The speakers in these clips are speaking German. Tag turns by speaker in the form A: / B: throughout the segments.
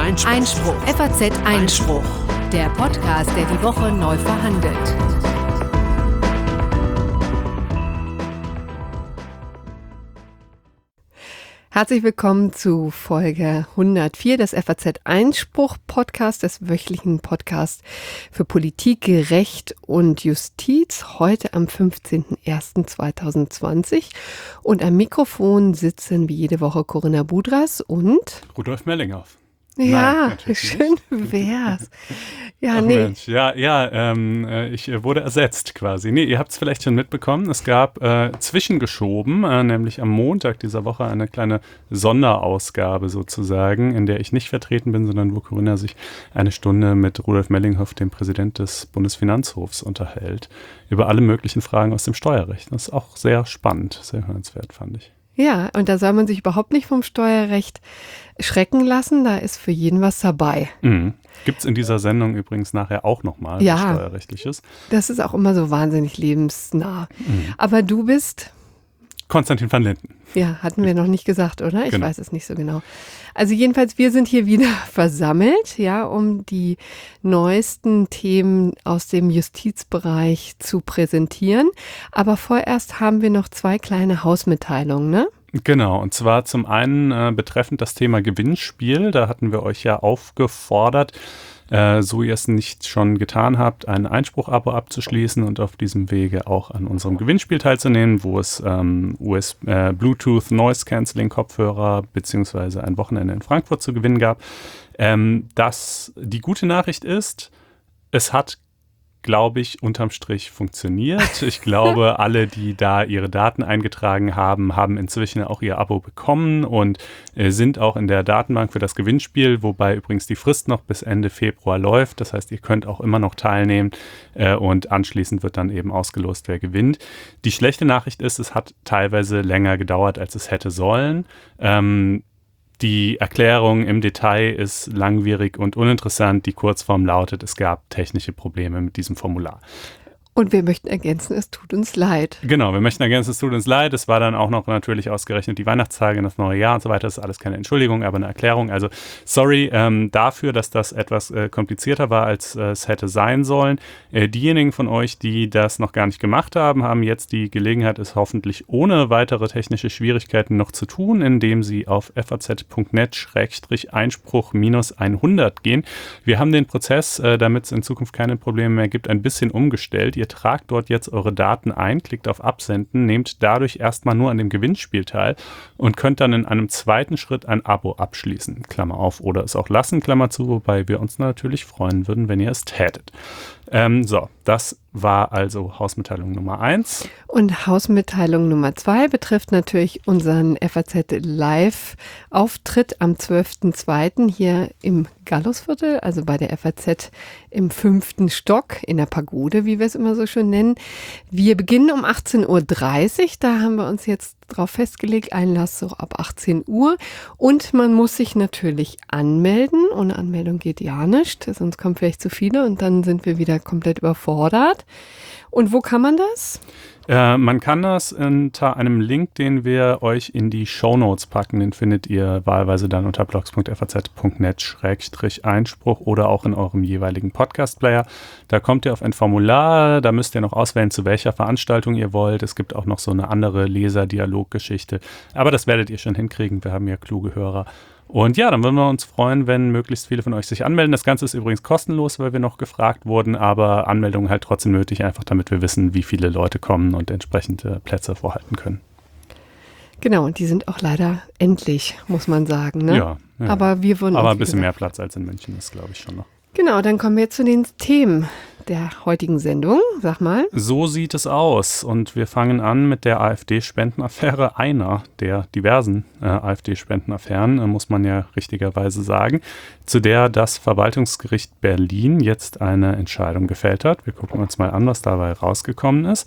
A: Einspruch. FAZ Einspruch. Der Podcast, der die Woche neu verhandelt.
B: Herzlich willkommen zu Folge 104 des FAZ Einspruch Podcast, des wöchentlichen Podcasts für Politik, Recht und Justiz. Heute am 15.01.2020. Und am Mikrofon sitzen wie jede Woche Corinna Budras und
C: Rudolf Mellinghoff.
B: Ja, nein, schön wär's. Ja,
C: Ach,
B: nee.
C: Mensch. Ich wurde ersetzt quasi. Nee, ihr habt es vielleicht schon mitbekommen. Es gab zwischengeschoben, nämlich am Montag dieser Woche eine kleine Sonderausgabe sozusagen, in der ich nicht vertreten bin, sondern wo Corinna sich eine Stunde mit Rudolf Mellinghoff, dem Präsident des Bundesfinanzhofs, unterhält, über alle möglichen Fragen aus dem Steuerrecht. Das ist auch sehr spannend, sehr hörenswert, fand ich.
B: Ja, und da soll man sich überhaupt nicht vom Steuerrecht schrecken lassen. Da ist für jeden was dabei.
C: Mhm. Gibt es in dieser Sendung übrigens nachher auch nochmal was Steuerrechtliches.
B: Das ist auch immer so wahnsinnig lebensnah. Mhm. Aber du bist?
C: Konstantin van Linden.
B: Ja, hatten wir noch nicht gesagt, oder? Ich
C: Genau.
B: weiß es nicht so genau. Also jedenfalls, wir sind hier wieder versammelt, ja, um die neuesten Themen aus dem Justizbereich zu präsentieren. Aber vorerst haben wir noch zwei kleine Hausmitteilungen, ne?
C: Genau, und zwar zum einen betreffend das Thema Gewinnspiel. Da hatten wir euch ja aufgefordert, so ihr es nicht schon getan habt, ein Einspruch-Abo abzuschließen und auf diesem Wege auch an unserem Gewinnspiel teilzunehmen, wo es Bluetooth Noise Cancelling Kopfhörer beziehungsweise ein Wochenende in Frankfurt zu gewinnen gab. Die gute Nachricht ist, es hat, glaube ich, unterm Strich funktioniert. Ich glaube, alle, die da ihre Daten eingetragen haben, haben inzwischen auch ihr Abo bekommen und sind auch in der Datenbank für das Gewinnspiel, wobei übrigens die Frist noch bis Ende Februar läuft. Das heißt, ihr könnt auch immer noch teilnehmen und anschließend wird dann eben ausgelost, wer gewinnt. Die schlechte Nachricht ist, es hat teilweise länger gedauert, als es hätte sollen. Die Erklärung im Detail ist langwierig und uninteressant. Die Kurzform lautet, es gab technische Probleme mit diesem Formular.
B: Und wir möchten ergänzen, es tut uns leid.
C: Genau, wir möchten ergänzen, es tut uns leid. Es war dann auch noch natürlich ausgerechnet die Weihnachtstage, das neue Jahr und so weiter. Das ist alles keine Entschuldigung, aber eine Erklärung. Also sorry dafür, dass das etwas komplizierter war, als es hätte sein sollen. Diejenigen von euch, die das noch gar nicht gemacht haben, haben jetzt die Gelegenheit, es hoffentlich ohne weitere technische Schwierigkeiten noch zu tun, indem sie auf faz.net/Einspruch-100 gehen. Wir haben den Prozess, damit es in Zukunft keine Probleme mehr gibt, ein bisschen umgestellt. Ihr tragt dort jetzt eure Daten ein, klickt auf Absenden, nehmt dadurch erstmal nur an dem Gewinnspiel teil und könnt dann in einem zweiten Schritt ein Abo abschließen, Klammer auf, oder es auch lassen, Klammer zu, wobei wir uns natürlich freuen würden, wenn ihr es tätet. Das war also Hausmitteilung Nummer 1.
B: Und Hausmitteilung Nummer 2 betrifft natürlich unseren FAZ Live-Auftritt am 12.02. hier im Gallusviertel, also bei der FAZ im 5. Stock in der Pagode, wie wir es immer so schön nennen. Wir beginnen um 18.30 Uhr, da haben wir uns jetzt drauf festgelegt, Einlass so ab 18 Uhr. Und man muss sich natürlich anmelden. Ohne Anmeldung geht ja nicht, sonst kommen vielleicht zu viele und dann sind wir wieder komplett überfordert. Und wo kann man das?
C: Man kann das unter einem Link, den wir euch in die Shownotes packen. Den findet ihr wahlweise dann unter blogs.faz.net/Einspruch oder auch in eurem jeweiligen Podcast-Player. Da kommt ihr auf ein Formular, da müsst ihr noch auswählen, zu welcher Veranstaltung ihr wollt. Es gibt auch noch so eine andere Leser-Dialog-Geschichte. Aber das werdet ihr schon hinkriegen, wir haben ja kluge Hörer. Und ja, dann würden wir uns freuen, wenn möglichst viele von euch sich anmelden. Das Ganze ist übrigens kostenlos, weil wir noch gefragt wurden, aber Anmeldungen halt trotzdem nötig, einfach damit wir wissen, wie viele Leute kommen und entsprechende Plätze vorhalten können.
B: Genau, und die sind auch leider endlich, muss man sagen. Ne?
C: Ja.
B: Aber wir wurden
C: aber ein bisschen mehr Platz als in München ist, glaube ich, schon noch.
B: Genau, dann kommen wir zu den Themen der heutigen Sendung. Sag mal.
C: So sieht es aus. Und wir fangen an mit der AfD-Spendenaffäre, einer der diversen AfD-Spendenaffären, muss man ja richtigerweise sagen, zu der das Verwaltungsgericht Berlin jetzt eine Entscheidung gefällt hat. Wir gucken uns mal an, was dabei rausgekommen ist.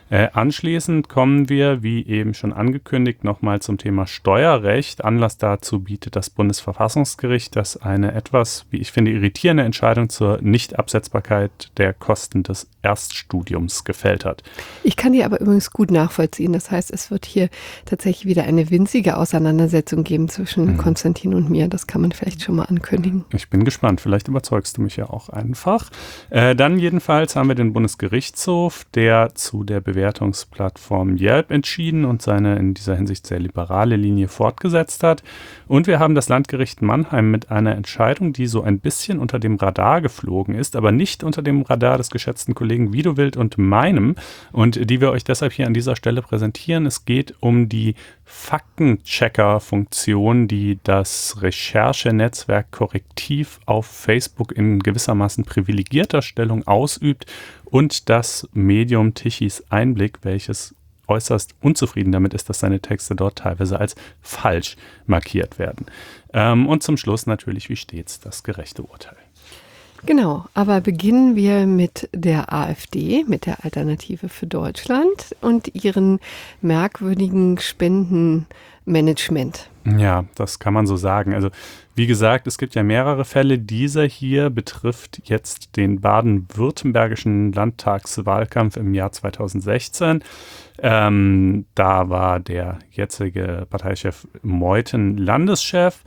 C: Anschließend kommen wir, wie eben schon angekündigt, nochmal zum Thema Steuerrecht. Anlass dazu bietet das Bundesverfassungsgericht, das eine etwas, wie ich finde, irritierende Entscheidung zur Nichtabsetzbarkeit der Kosten des Erststudiums gefällt hat.
B: Ich kann die aber übrigens gut nachvollziehen. Das heißt, es wird hier tatsächlich wieder eine winzige Auseinandersetzung geben zwischen Konstantin und mir. Das kann man vielleicht schon mal ankündigen.
C: Ich bin gespannt. Vielleicht überzeugst du mich ja auch einfach. Dann jedenfalls haben wir den Bundesgerichtshof, der zu der Bewertungsplattform Yelp entschieden und seine in dieser Hinsicht sehr liberale Linie fortgesetzt hat. Und wir haben das Landgericht Mannheim mit einer Entscheidung, die so ein bisschen unter dem Radar geflogen ist, aber nicht unter dem Radar des geschätzten Kollegen Widowild und meinem, und die wir euch deshalb hier an dieser Stelle präsentieren. Es geht um die Faktenchecker-Funktion, die das Recherchenetzwerk Korrektiv auf Facebook in gewissermaßen privilegierter Stellung ausübt und das Medium Tichys Einblick, welches äußerst unzufrieden damit ist, dass seine Texte dort teilweise als falsch markiert werden. Und zum Schluss natürlich, wie stets, das gerechte Urteil.
B: Genau, aber beginnen wir mit der AfD, mit der Alternative für Deutschland und ihren merkwürdigen Spendenmanagement.
C: Ja, das kann man so sagen. Also wie gesagt, es gibt ja mehrere Fälle. Dieser hier betrifft jetzt den baden-württembergischen Landtagswahlkampf im Jahr 2016. Da war der jetzige Parteichef Meuthen Landeschef.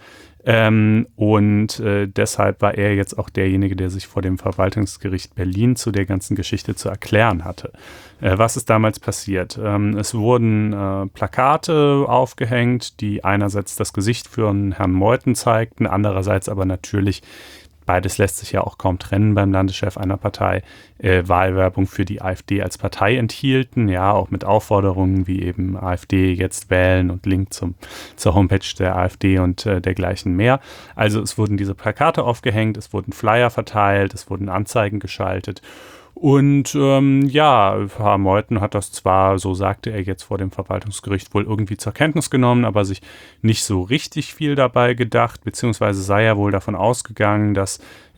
C: Deshalb war er jetzt auch derjenige, der sich vor dem Verwaltungsgericht Berlin zu der ganzen Geschichte zu erklären hatte. Was ist damals passiert? Es wurden Plakate aufgehängt, die einerseits das Gesicht für Herrn Meuthen zeigten, andererseits aber natürlich, beides lässt sich ja auch kaum trennen beim Landeschef einer Partei, Wahlwerbung für die AfD als Partei enthielten, ja, auch mit Aufforderungen wie eben AfD jetzt wählen und Link zur Homepage der AfD und dergleichen mehr. Also es wurden diese Plakate aufgehängt, es wurden Flyer verteilt, es wurden Anzeigen geschaltet. Und Herr Meuthen hat das zwar, so sagte er jetzt vor dem Verwaltungsgericht, wohl irgendwie zur Kenntnis genommen, aber sich nicht so richtig viel dabei gedacht, beziehungsweise sei er wohl davon ausgegangen, dass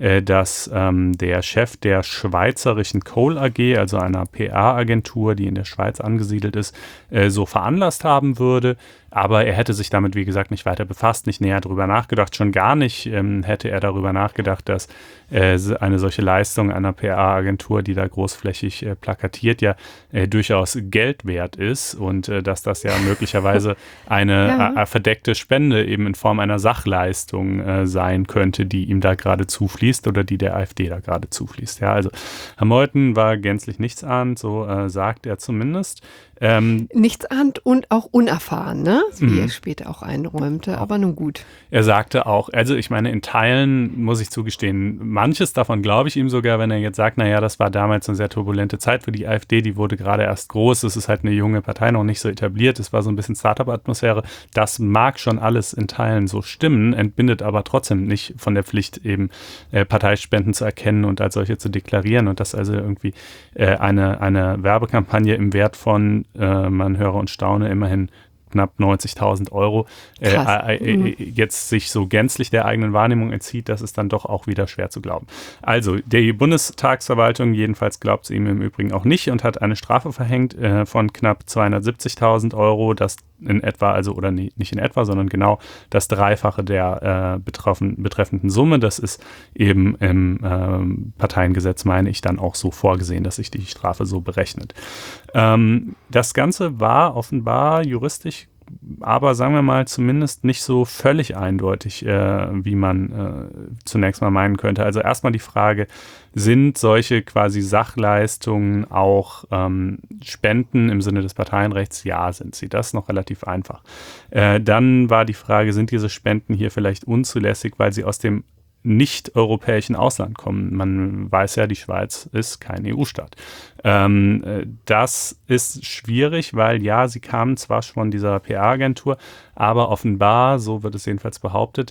C: der Chef der schweizerischen Kohl AG, also einer PR-Agentur, die in der Schweiz angesiedelt ist, so veranlasst haben würde. Aber er hätte sich damit, wie gesagt, nicht weiter befasst, nicht näher darüber nachgedacht. Schon gar nicht hätte er darüber nachgedacht, dass eine solche Leistung einer PR-Agentur, die da großflächig plakatiert, ja durchaus Geld wert ist und dass das ja möglicherweise eine verdeckte Spende eben in Form einer Sachleistung sein könnte, die ihm da gerade zufließt oder die der AfD da gerade zufließt. Ja, also Herr Meuthen war gänzlich nichtsahnend, so sagt er zumindest.
B: Nichtsahnend und auch unerfahren, ne? Wie er später auch einräumte, aber nun gut.
C: Er sagte auch, also ich meine, in Teilen muss ich zugestehen, manches davon glaube ich ihm sogar, wenn er jetzt sagt, naja, das war damals eine sehr turbulente Zeit für die AfD, die wurde gerade erst groß, es ist halt eine junge Partei, noch nicht so etabliert, es war so ein bisschen Startup-Atmosphäre, das mag schon alles in Teilen so stimmen, entbindet aber trotzdem nicht von der Pflicht, eben Parteispenden zu erkennen und als solche zu deklarieren und das also irgendwie eine Werbekampagne im Wert von, man höre und staune, immerhin knapp 90.000 Euro jetzt sich so gänzlich der eigenen Wahrnehmung entzieht, das ist dann doch auch wieder schwer zu glauben. Also die Bundestagsverwaltung jedenfalls glaubt es ihm im Übrigen auch nicht und hat eine Strafe verhängt von knapp 270.000 Euro, das in etwa, also oder nicht in etwa, sondern genau das Dreifache der betreffenden Summe. Das ist eben im Parteiengesetz, meine ich, dann auch so vorgesehen, dass sich die Strafe so berechnet. Das Ganze war offenbar juristisch, aber sagen wir mal zumindest nicht so völlig eindeutig, wie man zunächst mal meinen könnte. Also erstmal die Frage, sind solche quasi Sachleistungen auch Spenden im Sinne des Parteienrechts? Ja, sind sie. Das ist noch relativ einfach. Dann war die Frage, sind diese Spenden hier vielleicht unzulässig, weil sie aus dem nicht-europäischen Ausland kommen. Man weiß ja, die Schweiz ist kein EU-Staat. Das ist schwierig, weil ja, sie kamen zwar von dieser PR-Agentur, aber offenbar, so wird es jedenfalls behauptet,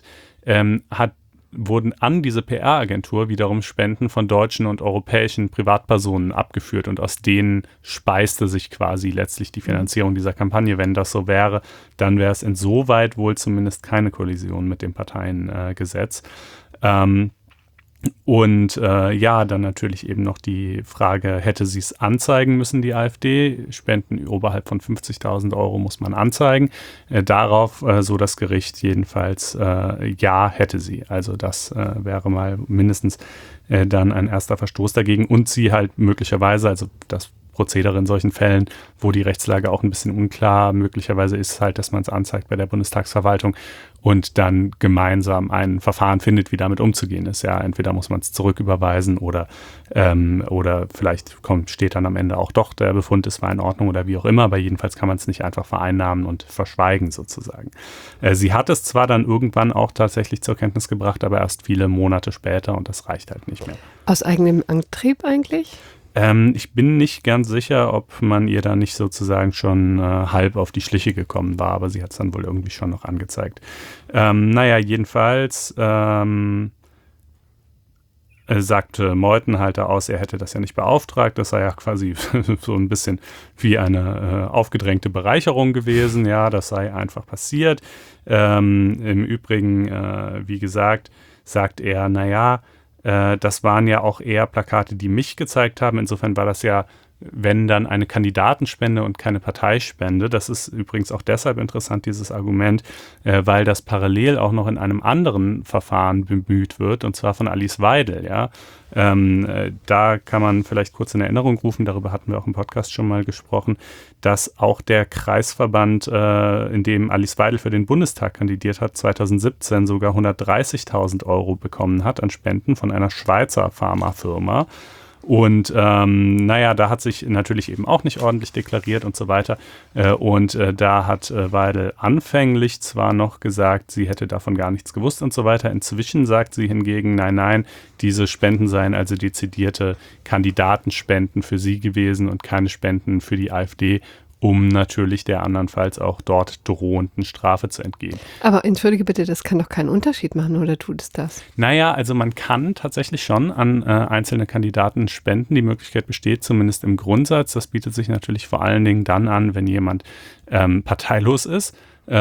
C: wurden an diese PR-Agentur wiederum Spenden von deutschen und europäischen Privatpersonen abgeführt und aus denen speiste sich quasi letztlich die Finanzierung dieser Kampagne. Wenn das so wäre, dann wäre es insoweit wohl zumindest keine Kollision mit dem Parteiengesetz. Und dann natürlich eben noch die Frage, hätte sie es anzeigen müssen, die AfD? Spenden oberhalb von 50.000 Euro muss man anzeigen. Darauf, so das Gericht jedenfalls, ja, hätte sie. Also das wäre mal mindestens dann ein erster Verstoß dagegen. Und sie halt möglicherweise, also das Prozedere in solchen Fällen, wo die Rechtslage auch ein bisschen unklar möglicherweise ist, halt, dass man es anzeigt bei der Bundestagsverwaltung und dann gemeinsam ein Verfahren findet, wie damit umzugehen ist. Ja, entweder muss man es zurücküberweisen oder vielleicht steht dann am Ende auch doch, der Befund, es war in Ordnung oder wie auch immer, aber jedenfalls kann man es nicht einfach vereinnahmen und verschweigen sozusagen. Sie hat es zwar dann irgendwann auch tatsächlich zur Kenntnis gebracht, aber erst viele Monate später und das reicht halt nicht mehr.
B: Aus eigenem Antrieb eigentlich?
C: Ich bin nicht ganz sicher, ob man ihr da nicht sozusagen schon halb auf die Schliche gekommen war, aber sie hat es dann wohl irgendwie schon noch angezeigt. Jedenfalls sagte Meutenhalter aus, er hätte das ja nicht beauftragt. Das sei ja quasi so ein bisschen wie eine aufgedrängte Bereicherung gewesen. Ja, das sei einfach passiert. Im Übrigen, wie gesagt, sagt er, das waren ja auch eher Plakate, die mich gezeigt haben. Insofern war das ja, wenn dann eine Kandidatenspende und keine Parteispende. Das ist übrigens auch deshalb interessant, dieses Argument, weil das parallel auch noch in einem anderen Verfahren bemüht wird, und zwar von Alice Weidel. Ja? Da kann man vielleicht kurz in Erinnerung rufen, darüber hatten wir auch im Podcast schon mal gesprochen, dass auch der Kreisverband, in dem Alice Weidel für den Bundestag kandidiert hat, 2017 sogar 130.000 Euro bekommen hat an Spenden von einer Schweizer Pharmafirma. Und da hat sich natürlich eben auch nicht ordentlich deklariert und so weiter. Da hat Weidel anfänglich zwar noch gesagt, sie hätte davon gar nichts gewusst und so weiter. Inzwischen sagt sie hingegen, nein, diese Spenden seien also dezidierte Kandidatenspenden für sie gewesen und keine Spenden für die AfD, um natürlich der andernfalls auch dort drohenden Strafe zu entgehen.
B: Aber entschuldige bitte, das kann doch keinen Unterschied machen, oder tut es das?
C: Also man kann tatsächlich schon an einzelne Kandidaten spenden. Die Möglichkeit besteht zumindest im Grundsatz. Das bietet sich natürlich vor allen Dingen dann an, wenn jemand parteilos ist.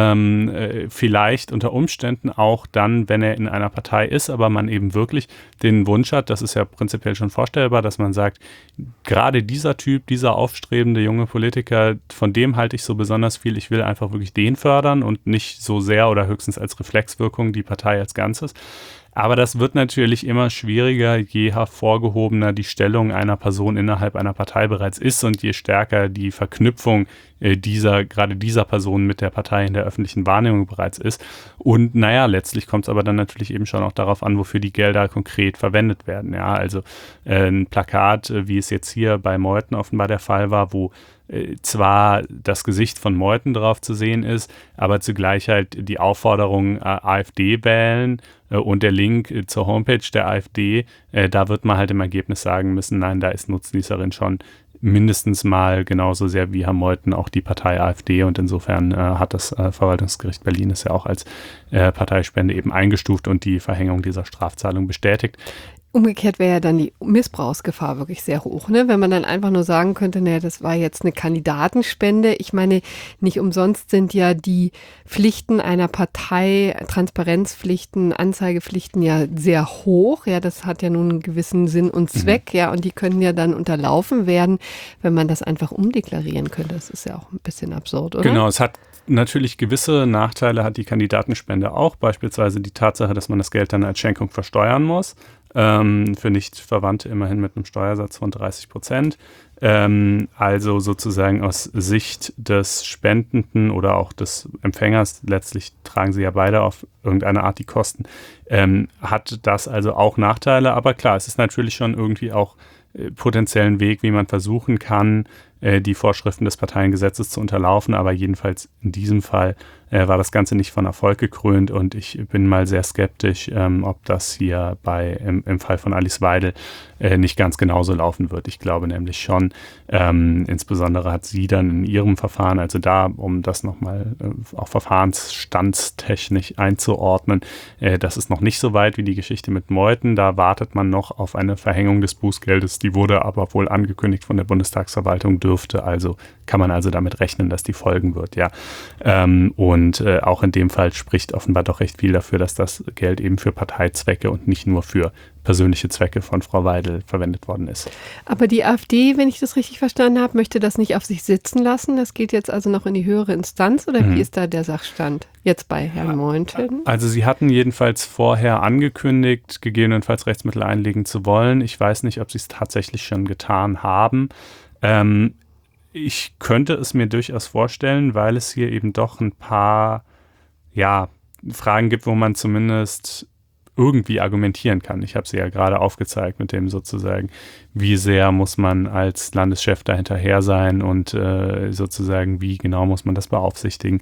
C: Vielleicht unter Umständen auch dann, wenn er in einer Partei ist, aber man eben wirklich den Wunsch hat, das ist ja prinzipiell schon vorstellbar, dass man sagt, gerade dieser Typ, dieser aufstrebende junge Politiker, von dem halte ich so besonders viel, ich will einfach wirklich den fördern und nicht so sehr oder höchstens als Reflexwirkung die Partei als Ganzes. Aber das wird natürlich immer schwieriger, je hervorgehobener die Stellung einer Person innerhalb einer Partei bereits ist und je stärker die Verknüpfung gerade dieser Person mit der Partei in der öffentlichen Wahrnehmung bereits ist. Und letztlich kommt es aber dann natürlich eben schon auch darauf an, wofür die Gelder konkret verwendet werden. Ja, also ein Plakat, wie es jetzt hier bei Meuthen offenbar der Fall war, wo zwar das Gesicht von Meuthen drauf zu sehen ist, aber zugleich halt die Aufforderung AfD wählen und der Link zur Homepage der AfD, da wird man halt im Ergebnis sagen müssen, nein, da ist Nutznießerin schon mindestens mal genauso sehr wie Herr Meuthen auch die Partei AfD und insofern hat das Verwaltungsgericht Berlin es ja auch als Parteispende eben eingestuft und die Verhängung dieser Strafzahlung bestätigt.
B: Umgekehrt wäre ja dann die Missbrauchsgefahr wirklich sehr hoch, ne? Wenn man dann einfach nur sagen könnte, das war jetzt eine Kandidatenspende. Ich meine, nicht umsonst sind ja die Pflichten einer Partei, Transparenzpflichten, Anzeigepflichten ja sehr hoch. Ja, das hat ja nun einen gewissen Sinn und Zweck, ja, und die können ja dann unterlaufen werden, wenn man das einfach umdeklarieren könnte. Das ist ja auch ein bisschen absurd, oder?
C: Genau, es hat natürlich gewisse Nachteile, hat die Kandidatenspende auch, beispielsweise die Tatsache, dass man das Geld dann als Schenkung versteuern muss. Für Nicht-Verwandte immerhin mit einem Steuersatz von 30%. Also sozusagen aus Sicht des Spendenden oder auch des Empfängers, letztlich tragen sie ja beide auf irgendeine Art die Kosten, hat das also auch Nachteile. Aber klar, es ist natürlich schon irgendwie auch potenziellen Weg, wie man versuchen kann, die Vorschriften des Parteiengesetzes zu unterlaufen. Aber jedenfalls in diesem Fall war das Ganze nicht von Erfolg gekrönt und ich bin mal sehr skeptisch, ob das hier im Fall von Alice Weidel nicht ganz genauso laufen wird. Ich glaube nämlich schon, insbesondere hat sie dann in ihrem Verfahren, also da, um das nochmal auch verfahrensstandstechnisch einzuordnen, das ist noch nicht so weit wie die Geschichte mit Meuthen. Da wartet man noch auf eine Verhängung des Bußgeldes. Die wurde aber wohl angekündigt von der Bundestagsverwaltung, dürfte. Also kann man also damit rechnen, dass die folgen wird, ja. Und auch in dem Fall spricht offenbar doch recht viel dafür, dass das Geld eben für Parteizwecke und nicht nur für persönliche Zwecke von Frau Weidel verwendet worden ist.
B: Aber die AfD, wenn ich das richtig verstanden habe, möchte das nicht auf sich sitzen lassen. Das geht jetzt also noch in die höhere Instanz oder wie ist da der Sachstand jetzt bei Herrn Meuthen? Also
C: sie hatten jedenfalls vorher angekündigt, gegebenenfalls Rechtsmittel einlegen zu wollen. Ich weiß nicht, ob sie es tatsächlich schon getan haben. Ich könnte es mir durchaus vorstellen, weil es hier eben doch ein paar Fragen gibt, wo man zumindest irgendwie argumentieren kann. Ich habe sie ja gerade aufgezeigt mit dem sozusagen, wie sehr muss man als Landeschef da hinterher sein und sozusagen, wie genau muss man das beaufsichtigen.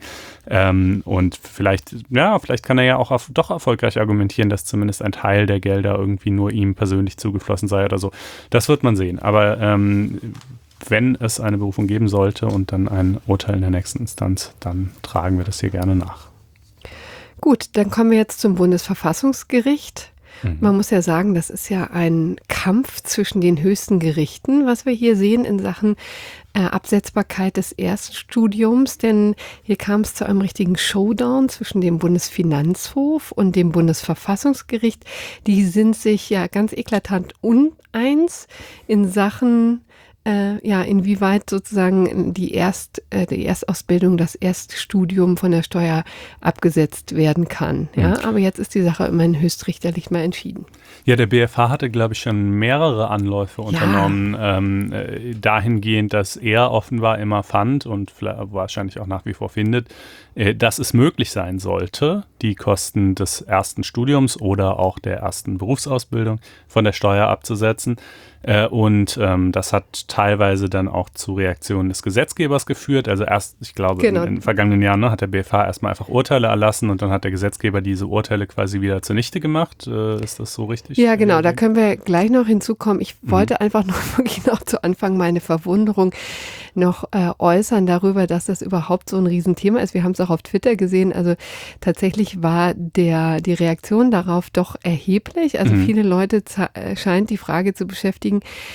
C: Und vielleicht kann er ja auch doch erfolgreich argumentieren, dass zumindest ein Teil der Gelder irgendwie nur ihm persönlich zugeflossen sei oder so. Das wird man sehen. Aber wenn es eine Berufung geben sollte und dann ein Urteil in der nächsten Instanz, dann tragen wir das hier gerne nach.
B: Gut, dann kommen wir jetzt zum Bundesverfassungsgericht. Man muss ja sagen, das ist ja ein Kampf zwischen den höchsten Gerichten, was wir hier sehen in Sachen Absetzbarkeit des Erststudiums, denn hier kam es zu einem richtigen Showdown zwischen dem Bundesfinanzhof und dem Bundesverfassungsgericht. Die sind sich ja ganz eklatant uneins in Sachen inwieweit sozusagen die Erstausbildung, das Erststudium von der Steuer abgesetzt werden kann. Ja, aber jetzt ist die Sache immerhin höchstrichterlich mal entschieden.
C: Ja, der BFH hatte, glaube ich, schon mehrere Anläufe unternommen, dahingehend, dass er offenbar immer fand und wahrscheinlich auch nach wie vor findet, dass es möglich sein sollte, die Kosten des ersten Studiums oder auch der ersten Berufsausbildung von der Steuer abzusetzen. Und das hat teilweise dann auch zu Reaktionen des Gesetzgebers geführt. Also erst, ich glaube, in den vergangenen Jahren hat der BFH erstmal einfach Urteile erlassen und dann hat der Gesetzgeber diese Urteile quasi wieder zunichte gemacht. Ist das so richtig?
B: Ja, genau, da können wir gleich noch hinzukommen. Ich wollte einfach wirklich noch zu Anfang meine Verwunderung noch äußern darüber, dass das überhaupt so ein Riesenthema ist. Wir haben es auch auf Twitter gesehen. Also tatsächlich war die Reaktion darauf doch erheblich. Also viele Leute scheint die Frage zu beschäftigen,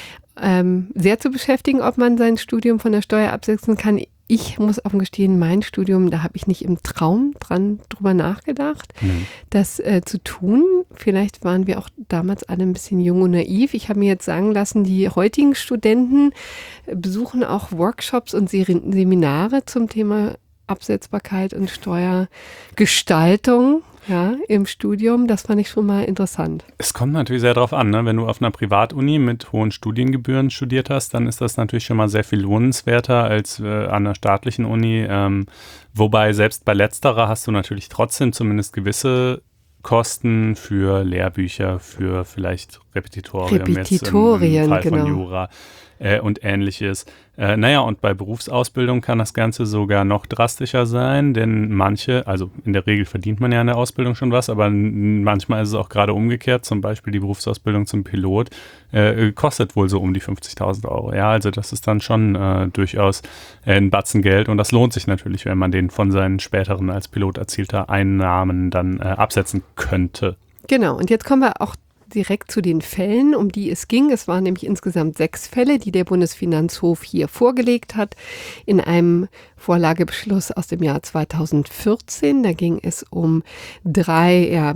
B: sehr zu beschäftigen, ob man sein Studium von der Steuer absetzen kann. Ich muss offen gestehen, mein Studium, da habe ich nicht im Traum drüber nachgedacht, das zu tun. Vielleicht waren wir auch damals alle ein bisschen jung und naiv. Ich habe mir jetzt sagen lassen, die heutigen Studenten besuchen auch Workshops und Seminare zum Thema Absetzbarkeit und Steuergestaltung. Ja, im Studium, das fand ich schon mal interessant.
C: Es kommt natürlich sehr darauf an, ne? Wenn du auf einer Privatuni mit hohen Studiengebühren studiert hast, dann ist das natürlich schon mal sehr viel lohnenswerter als an einer staatlichen Uni. Wobei selbst bei letzterer hast du natürlich trotzdem zumindest gewisse Kosten für Lehrbücher, für vielleicht Repetitorien jetzt im Fall von Jura und Ähnliches. Und bei Berufsausbildung kann das Ganze sogar noch drastischer sein, denn also in der Regel verdient man ja in der Ausbildung schon was, aber manchmal ist es auch gerade umgekehrt, zum Beispiel die Berufsausbildung zum Pilot kostet wohl so um die 50.000 Euro. Ja, also das ist dann schon durchaus ein Batzen Geld und das lohnt sich natürlich, wenn man den von seinen späteren als Pilot erzielter Einnahmen dann absetzen könnte.
B: Genau, und jetzt kommen wir auch direkt zu den Fällen, um die es ging. Es waren nämlich insgesamt 6 Fälle, die der Bundesfinanzhof hier vorgelegt hat in einem Vorlagebeschluss aus dem Jahr 2014. Da ging es um 3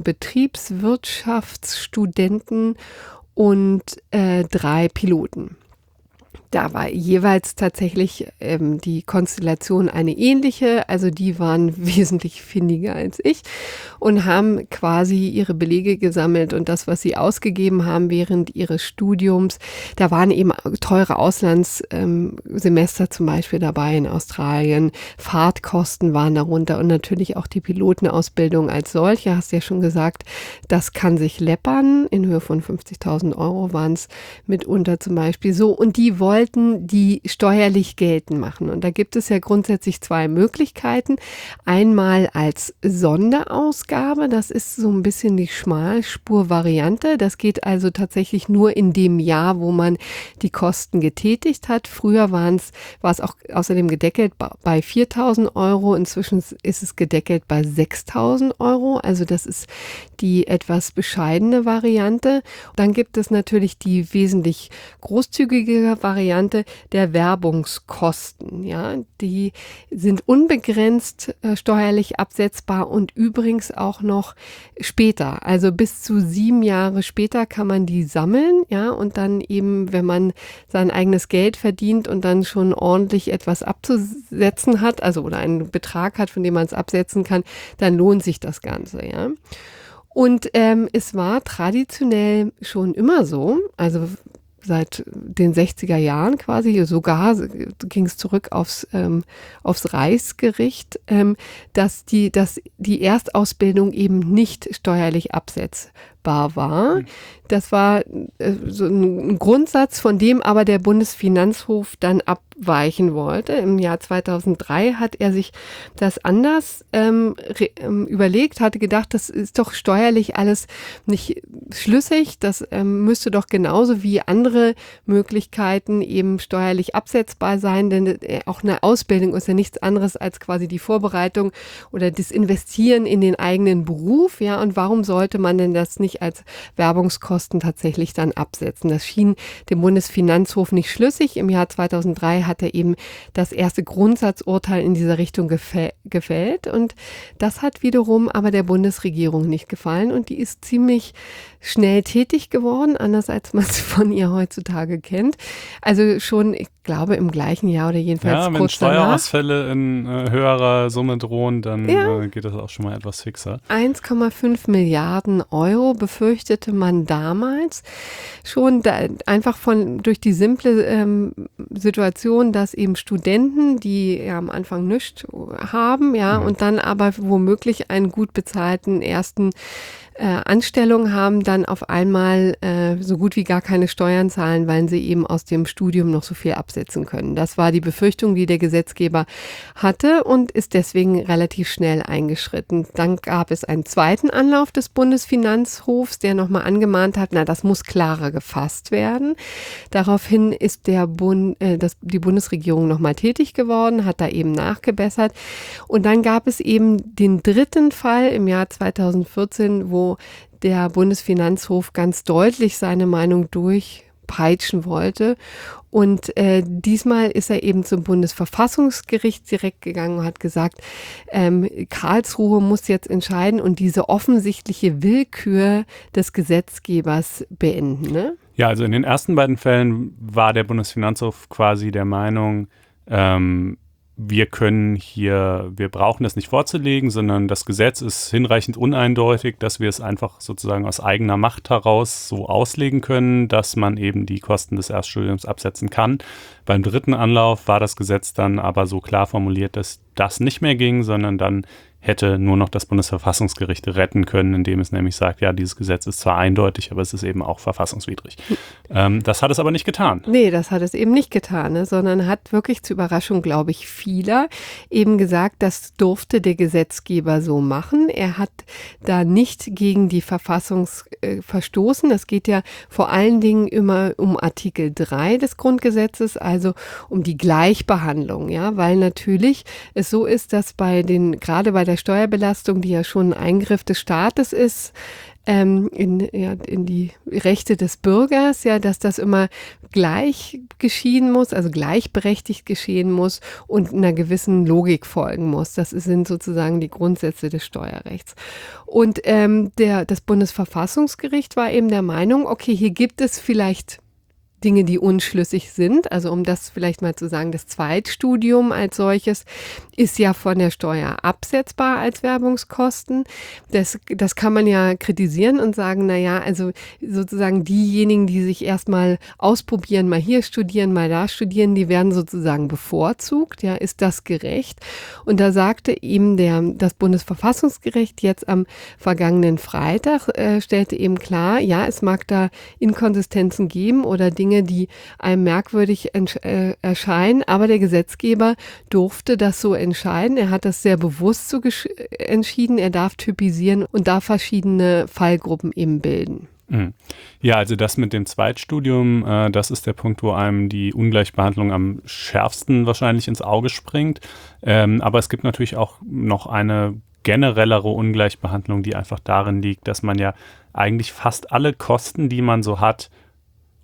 B: Betriebswirtschaftsstudenten und 3 Piloten. Da war jeweils tatsächlich die Konstellation eine ähnliche, also die waren wesentlich findiger als ich und haben quasi ihre Belege gesammelt und das, was sie ausgegeben haben während ihres Studiums, da waren eben teure Auslandssemester zum Beispiel dabei in Australien, Fahrtkosten waren darunter und natürlich auch die Pilotenausbildung als solche, hast du ja schon gesagt, das kann sich läppern, in Höhe von 50.000 Euro waren es mitunter zum Beispiel so und die wollten die steuerlich geltend machen. Und da gibt es ja grundsätzlich 2 Möglichkeiten. Einmal als Sonderausgabe, das ist so ein bisschen die Schmalspur-Variante. Das geht also tatsächlich nur in dem Jahr, wo man die Kosten getätigt hat. Früher war es auch außerdem gedeckelt bei 4.000 Euro. Inzwischen ist es gedeckelt bei 6.000 Euro. Also das ist die etwas bescheidene Variante. Dann gibt es natürlich die wesentlich großzügige Variante, Variante der Werbungskosten. Ja, die sind unbegrenzt steuerlich absetzbar und übrigens auch noch später. Also bis zu 7 Jahre später kann man die sammeln, ja, und dann eben, wenn man sein eigenes Geld verdient und dann schon ordentlich etwas abzusetzen hat, also oder einen Betrag hat, von dem man es absetzen kann, dann lohnt sich das Ganze, ja. Und es war traditionell schon immer so, also seit den 60er Jahren quasi, sogar ging es zurück aufs Reichsgericht, dass die Erstausbildung eben nicht steuerlich absetzbar war. Das war so ein Grundsatz, von dem aber der Bundesfinanzhof dann abweichen wollte. Im Jahr 2003 hat er sich das anders überlegt, hatte gedacht, das ist doch steuerlich alles nicht schlüssig, das müsste doch genauso wie andere Möglichkeiten eben steuerlich absetzbar sein, denn auch eine Ausbildung ist ja nichts anderes als quasi die Vorbereitung oder das Investieren in den eigenen Beruf, ja, und warum sollte man denn das nicht als Werbungskosten tatsächlich dann absetzen? Das schien dem Bundesfinanzhof nicht schlüssig. Im Jahr 2003 hat er eben das erste Grundsatzurteil in dieser Richtung gefällt und das hat wiederum aber der Bundesregierung nicht gefallen und die ist ziemlich schnell tätig geworden, anders als man es von ihr heutzutage kennt. Also schon, ich glaube, im gleichen Jahr oder jedenfalls
C: kurz
B: kurz
C: danach. Ja, wenn Steuerausfälle in höherer Summe drohen, dann geht das auch schon mal etwas fixer.
B: 1,5 Milliarden Euro befürchtete man damals schon, einfach durch die simple Situation, dass eben Studenten, die ja am Anfang nichts haben, ja, und dann aber womöglich einen gut bezahlten ersten Anstellung haben, dann auf einmal so gut wie gar keine Steuern zahlen, weil sie eben aus dem Studium noch so viel absetzen können. Das war die Befürchtung, die der Gesetzgeber hatte und ist deswegen relativ schnell eingeschritten. Dann gab es einen zweiten Anlauf des Bundesfinanzhofs, der nochmal angemahnt hat, das muss klarer gefasst werden. Daraufhin ist die Bundesregierung nochmal tätig geworden, hat da eben nachgebessert. Und dann gab es eben den dritten Fall im Jahr 2014, wo der Bundesfinanzhof ganz deutlich seine Meinung durchpeitschen wollte. Und diesmal ist er eben zum Bundesverfassungsgericht direkt gegangen und hat gesagt, Karlsruhe muss jetzt entscheiden und diese offensichtliche Willkür des Gesetzgebers beenden. Ne?
C: Ja, also in den ersten beiden Fällen war der Bundesfinanzhof quasi der Meinung, wir brauchen das nicht vorzulegen, sondern das Gesetz ist hinreichend uneindeutig, dass wir es einfach sozusagen aus eigener Macht heraus so auslegen können, dass man eben die Kosten des Erststudiums absetzen kann. Beim dritten Anlauf war das Gesetz dann aber so klar formuliert, dass das nicht mehr ging, sondern dann hätte nur noch das Bundesverfassungsgericht retten können, indem es nämlich sagt, ja, dieses Gesetz ist zwar eindeutig, aber es ist eben auch verfassungswidrig. Das hat es aber nicht getan.
B: Nee, das hat es eben nicht getan, ne, sondern hat wirklich zur Überraschung, glaube ich, vieler eben gesagt, das durfte der Gesetzgeber so machen. Er hat da nicht gegen die Verfassung verstoßen. Es geht ja vor allen Dingen immer um Artikel 3 des Grundgesetzes, also um die Gleichbehandlung, ja, weil natürlich es so ist, dass gerade bei der Steuerbelastung, die ja schon ein Eingriff des Staates ist, in die Rechte des Bürgers, ja, dass das immer gleich geschehen muss, also gleichberechtigt geschehen muss und einer gewissen Logik folgen muss. Das sind sozusagen die Grundsätze des Steuerrechts. Und das Bundesverfassungsgericht war eben der Meinung, okay, hier gibt es vielleicht Dinge, die unschlüssig sind. Also um das vielleicht mal zu sagen, das Zweitstudium als solches ist ja von der Steuer absetzbar als Werbungskosten. Das kann man ja kritisieren und sagen, also sozusagen diejenigen, die sich erstmal ausprobieren, mal hier studieren, mal da studieren, die werden sozusagen bevorzugt. Ja, ist das gerecht? Und da sagte eben das Bundesverfassungsgericht jetzt am vergangenen Freitag, stellte eben klar, ja, es mag da Inkonsistenzen geben oder Dinge, die einem merkwürdig erscheinen, aber der Gesetzgeber durfte das so entscheiden. Er hat das sehr bewusst so entschieden. Er darf typisieren und darf verschiedene Fallgruppen eben bilden.
C: Ja, also das mit dem Zweitstudium, das ist der Punkt, wo einem die Ungleichbehandlung am schärfsten wahrscheinlich ins Auge springt. Aber es gibt natürlich auch noch eine generellere Ungleichbehandlung, die einfach darin liegt, dass man ja eigentlich fast alle Kosten, die man so hat,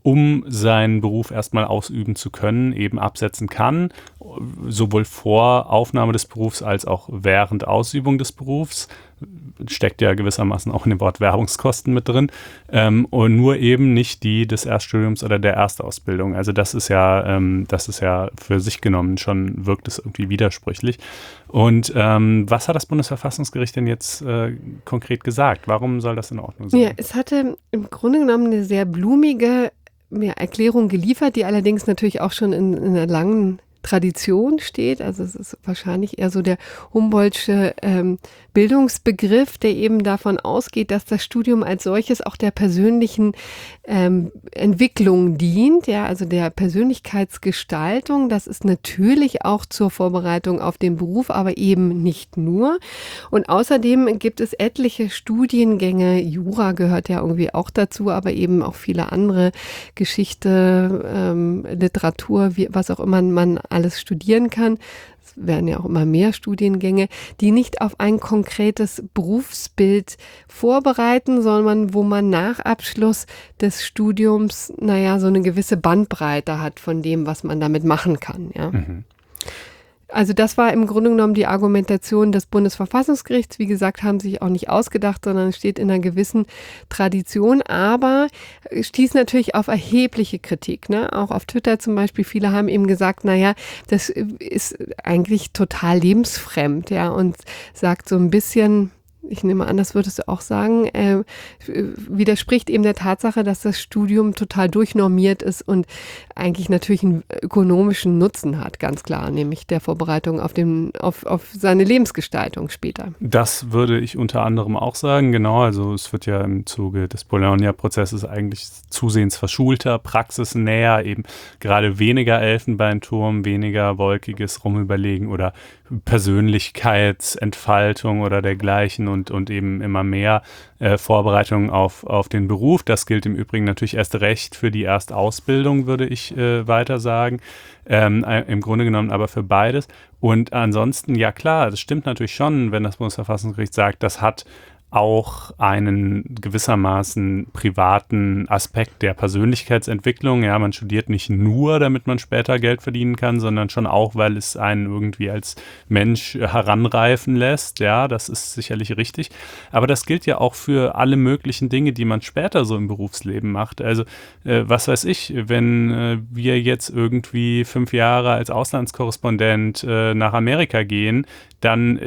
C: um seinen Beruf erstmal ausüben zu können, eben absetzen kann, sowohl vor Aufnahme des Berufs als auch während Ausübung des Berufs. Steckt ja gewissermaßen auch in dem Wort Werbungskosten mit drin, und nur eben nicht die des Erststudiums oder der Erstausbildung. Also das ist ja für sich genommen schon, wirkt es irgendwie widersprüchlich. Und was hat das Bundesverfassungsgericht denn jetzt konkret gesagt? Warum soll das in Ordnung sein?
B: Ja, es hatte im Grunde genommen eine sehr blumige Erklärung geliefert, die allerdings natürlich auch schon in einer langen Tradition steht. Also es ist wahrscheinlich eher so der Humboldtsche Bildungsbegriff, der eben davon ausgeht, dass das Studium als solches auch der persönlichen Entwicklung dient, ja, also der Persönlichkeitsgestaltung. Das ist natürlich auch zur Vorbereitung auf den Beruf, aber eben nicht nur. Und außerdem gibt es etliche Studiengänge, Jura gehört ja irgendwie auch dazu, aber eben auch viele andere, Geschichte, Literatur, was auch immer man alles studieren kann. Es werden ja auch immer mehr Studiengänge, die nicht auf ein konkretes Berufsbild vorbereiten, sondern wo man nach Abschluss des Studiums, so eine gewisse Bandbreite hat von dem, was man damit machen kann, ja. Mhm. Also das war im Grunde genommen die Argumentation des Bundesverfassungsgerichts. Wie gesagt, haben sie sich auch nicht ausgedacht, sondern steht in einer gewissen Tradition, aber stieß natürlich auf erhebliche Kritik, ne? Auch auf Twitter zum Beispiel. Viele haben eben gesagt, das ist eigentlich total lebensfremd, ja, und sagt so ein bisschen, ich nehme an, das würdest du auch sagen, widerspricht eben der Tatsache, dass das Studium total durchnormiert ist und eigentlich natürlich einen ökonomischen Nutzen hat, ganz klar, nämlich der Vorbereitung auf seine Lebensgestaltung später.
C: Das würde ich unter anderem auch sagen, genau. Also es wird ja im Zuge des Bologna-Prozesses eigentlich zusehends verschulter, praxisnäher, eben gerade weniger Elfenbeinturm, weniger wolkiges Rumüberlegen oder Persönlichkeitsentfaltung oder dergleichen und eben immer mehr Vorbereitung auf den Beruf. Das gilt im Übrigen natürlich erst recht für die Erstausbildung, würde ich weiter sagen. Im Grunde genommen aber für beides. Und ansonsten, ja klar, das stimmt natürlich schon, wenn das Bundesverfassungsgericht sagt, das hat auch einen gewissermaßen privaten Aspekt der Persönlichkeitsentwicklung. Ja, man studiert nicht nur, damit man später Geld verdienen kann, sondern schon auch, weil es einen irgendwie als Mensch heranreifen lässt. Ja, das ist sicherlich richtig. Aber das gilt ja auch für alle möglichen Dinge, die man später so im Berufsleben macht. Also, was weiß ich, wenn wir jetzt irgendwie 5 Jahre als Auslandskorrespondent nach Amerika gehen, dann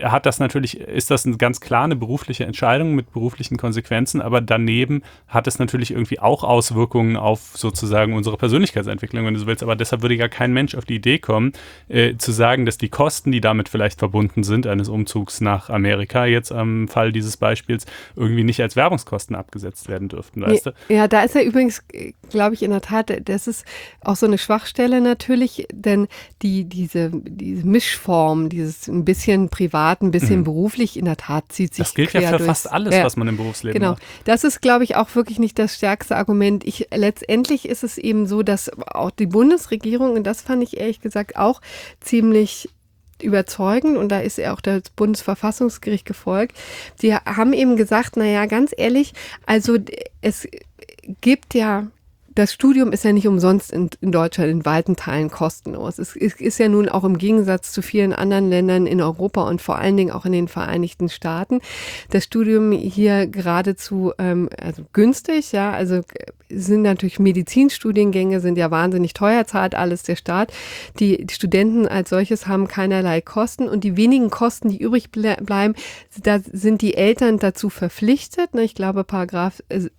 C: ist das ganz klar eine berufliche Entscheidung mit beruflichen Konsequenzen, aber daneben hat es natürlich irgendwie auch Auswirkungen auf sozusagen unsere Persönlichkeitsentwicklung, wenn du so willst, aber deshalb würde ja kein Mensch auf die Idee kommen, zu sagen, dass die Kosten, die damit vielleicht verbunden sind, eines Umzugs nach Amerika, jetzt am Fall dieses Beispiels, irgendwie nicht als Werbungskosten abgesetzt werden dürften, weißt du?
B: Ja, da ist ja übrigens, glaube ich, in der Tat, das ist auch so eine Schwachstelle natürlich, denn diese Mischform, dieses ein bisschen privat, ein bisschen beruflich, in der Tat zieht sich
C: das gilt ja für fast alles, was man im Berufsleben macht.
B: Genau, das ist, glaube ich, auch wirklich nicht das stärkste Argument. Letztendlich ist es eben so, dass auch die Bundesregierung, und das fand ich ehrlich gesagt auch ziemlich überzeugend, und da ist ja auch das Bundesverfassungsgericht gefolgt, die haben eben gesagt, ganz ehrlich, also es gibt ja, das Studium ist ja nicht umsonst in Deutschland in weiten Teilen kostenlos. Es ist ja nun auch im Gegensatz zu vielen anderen Ländern in Europa und vor allen Dingen auch in den Vereinigten Staaten das Studium hier geradezu günstig. Ja, also sind natürlich Medizinstudiengänge, sind ja wahnsinnig teuer, zahlt alles der Staat. Die Studenten als solches haben keinerlei Kosten, und die wenigen Kosten, die übrig bleiben, da sind die Eltern dazu verpflichtet. Ich glaube, Paragraph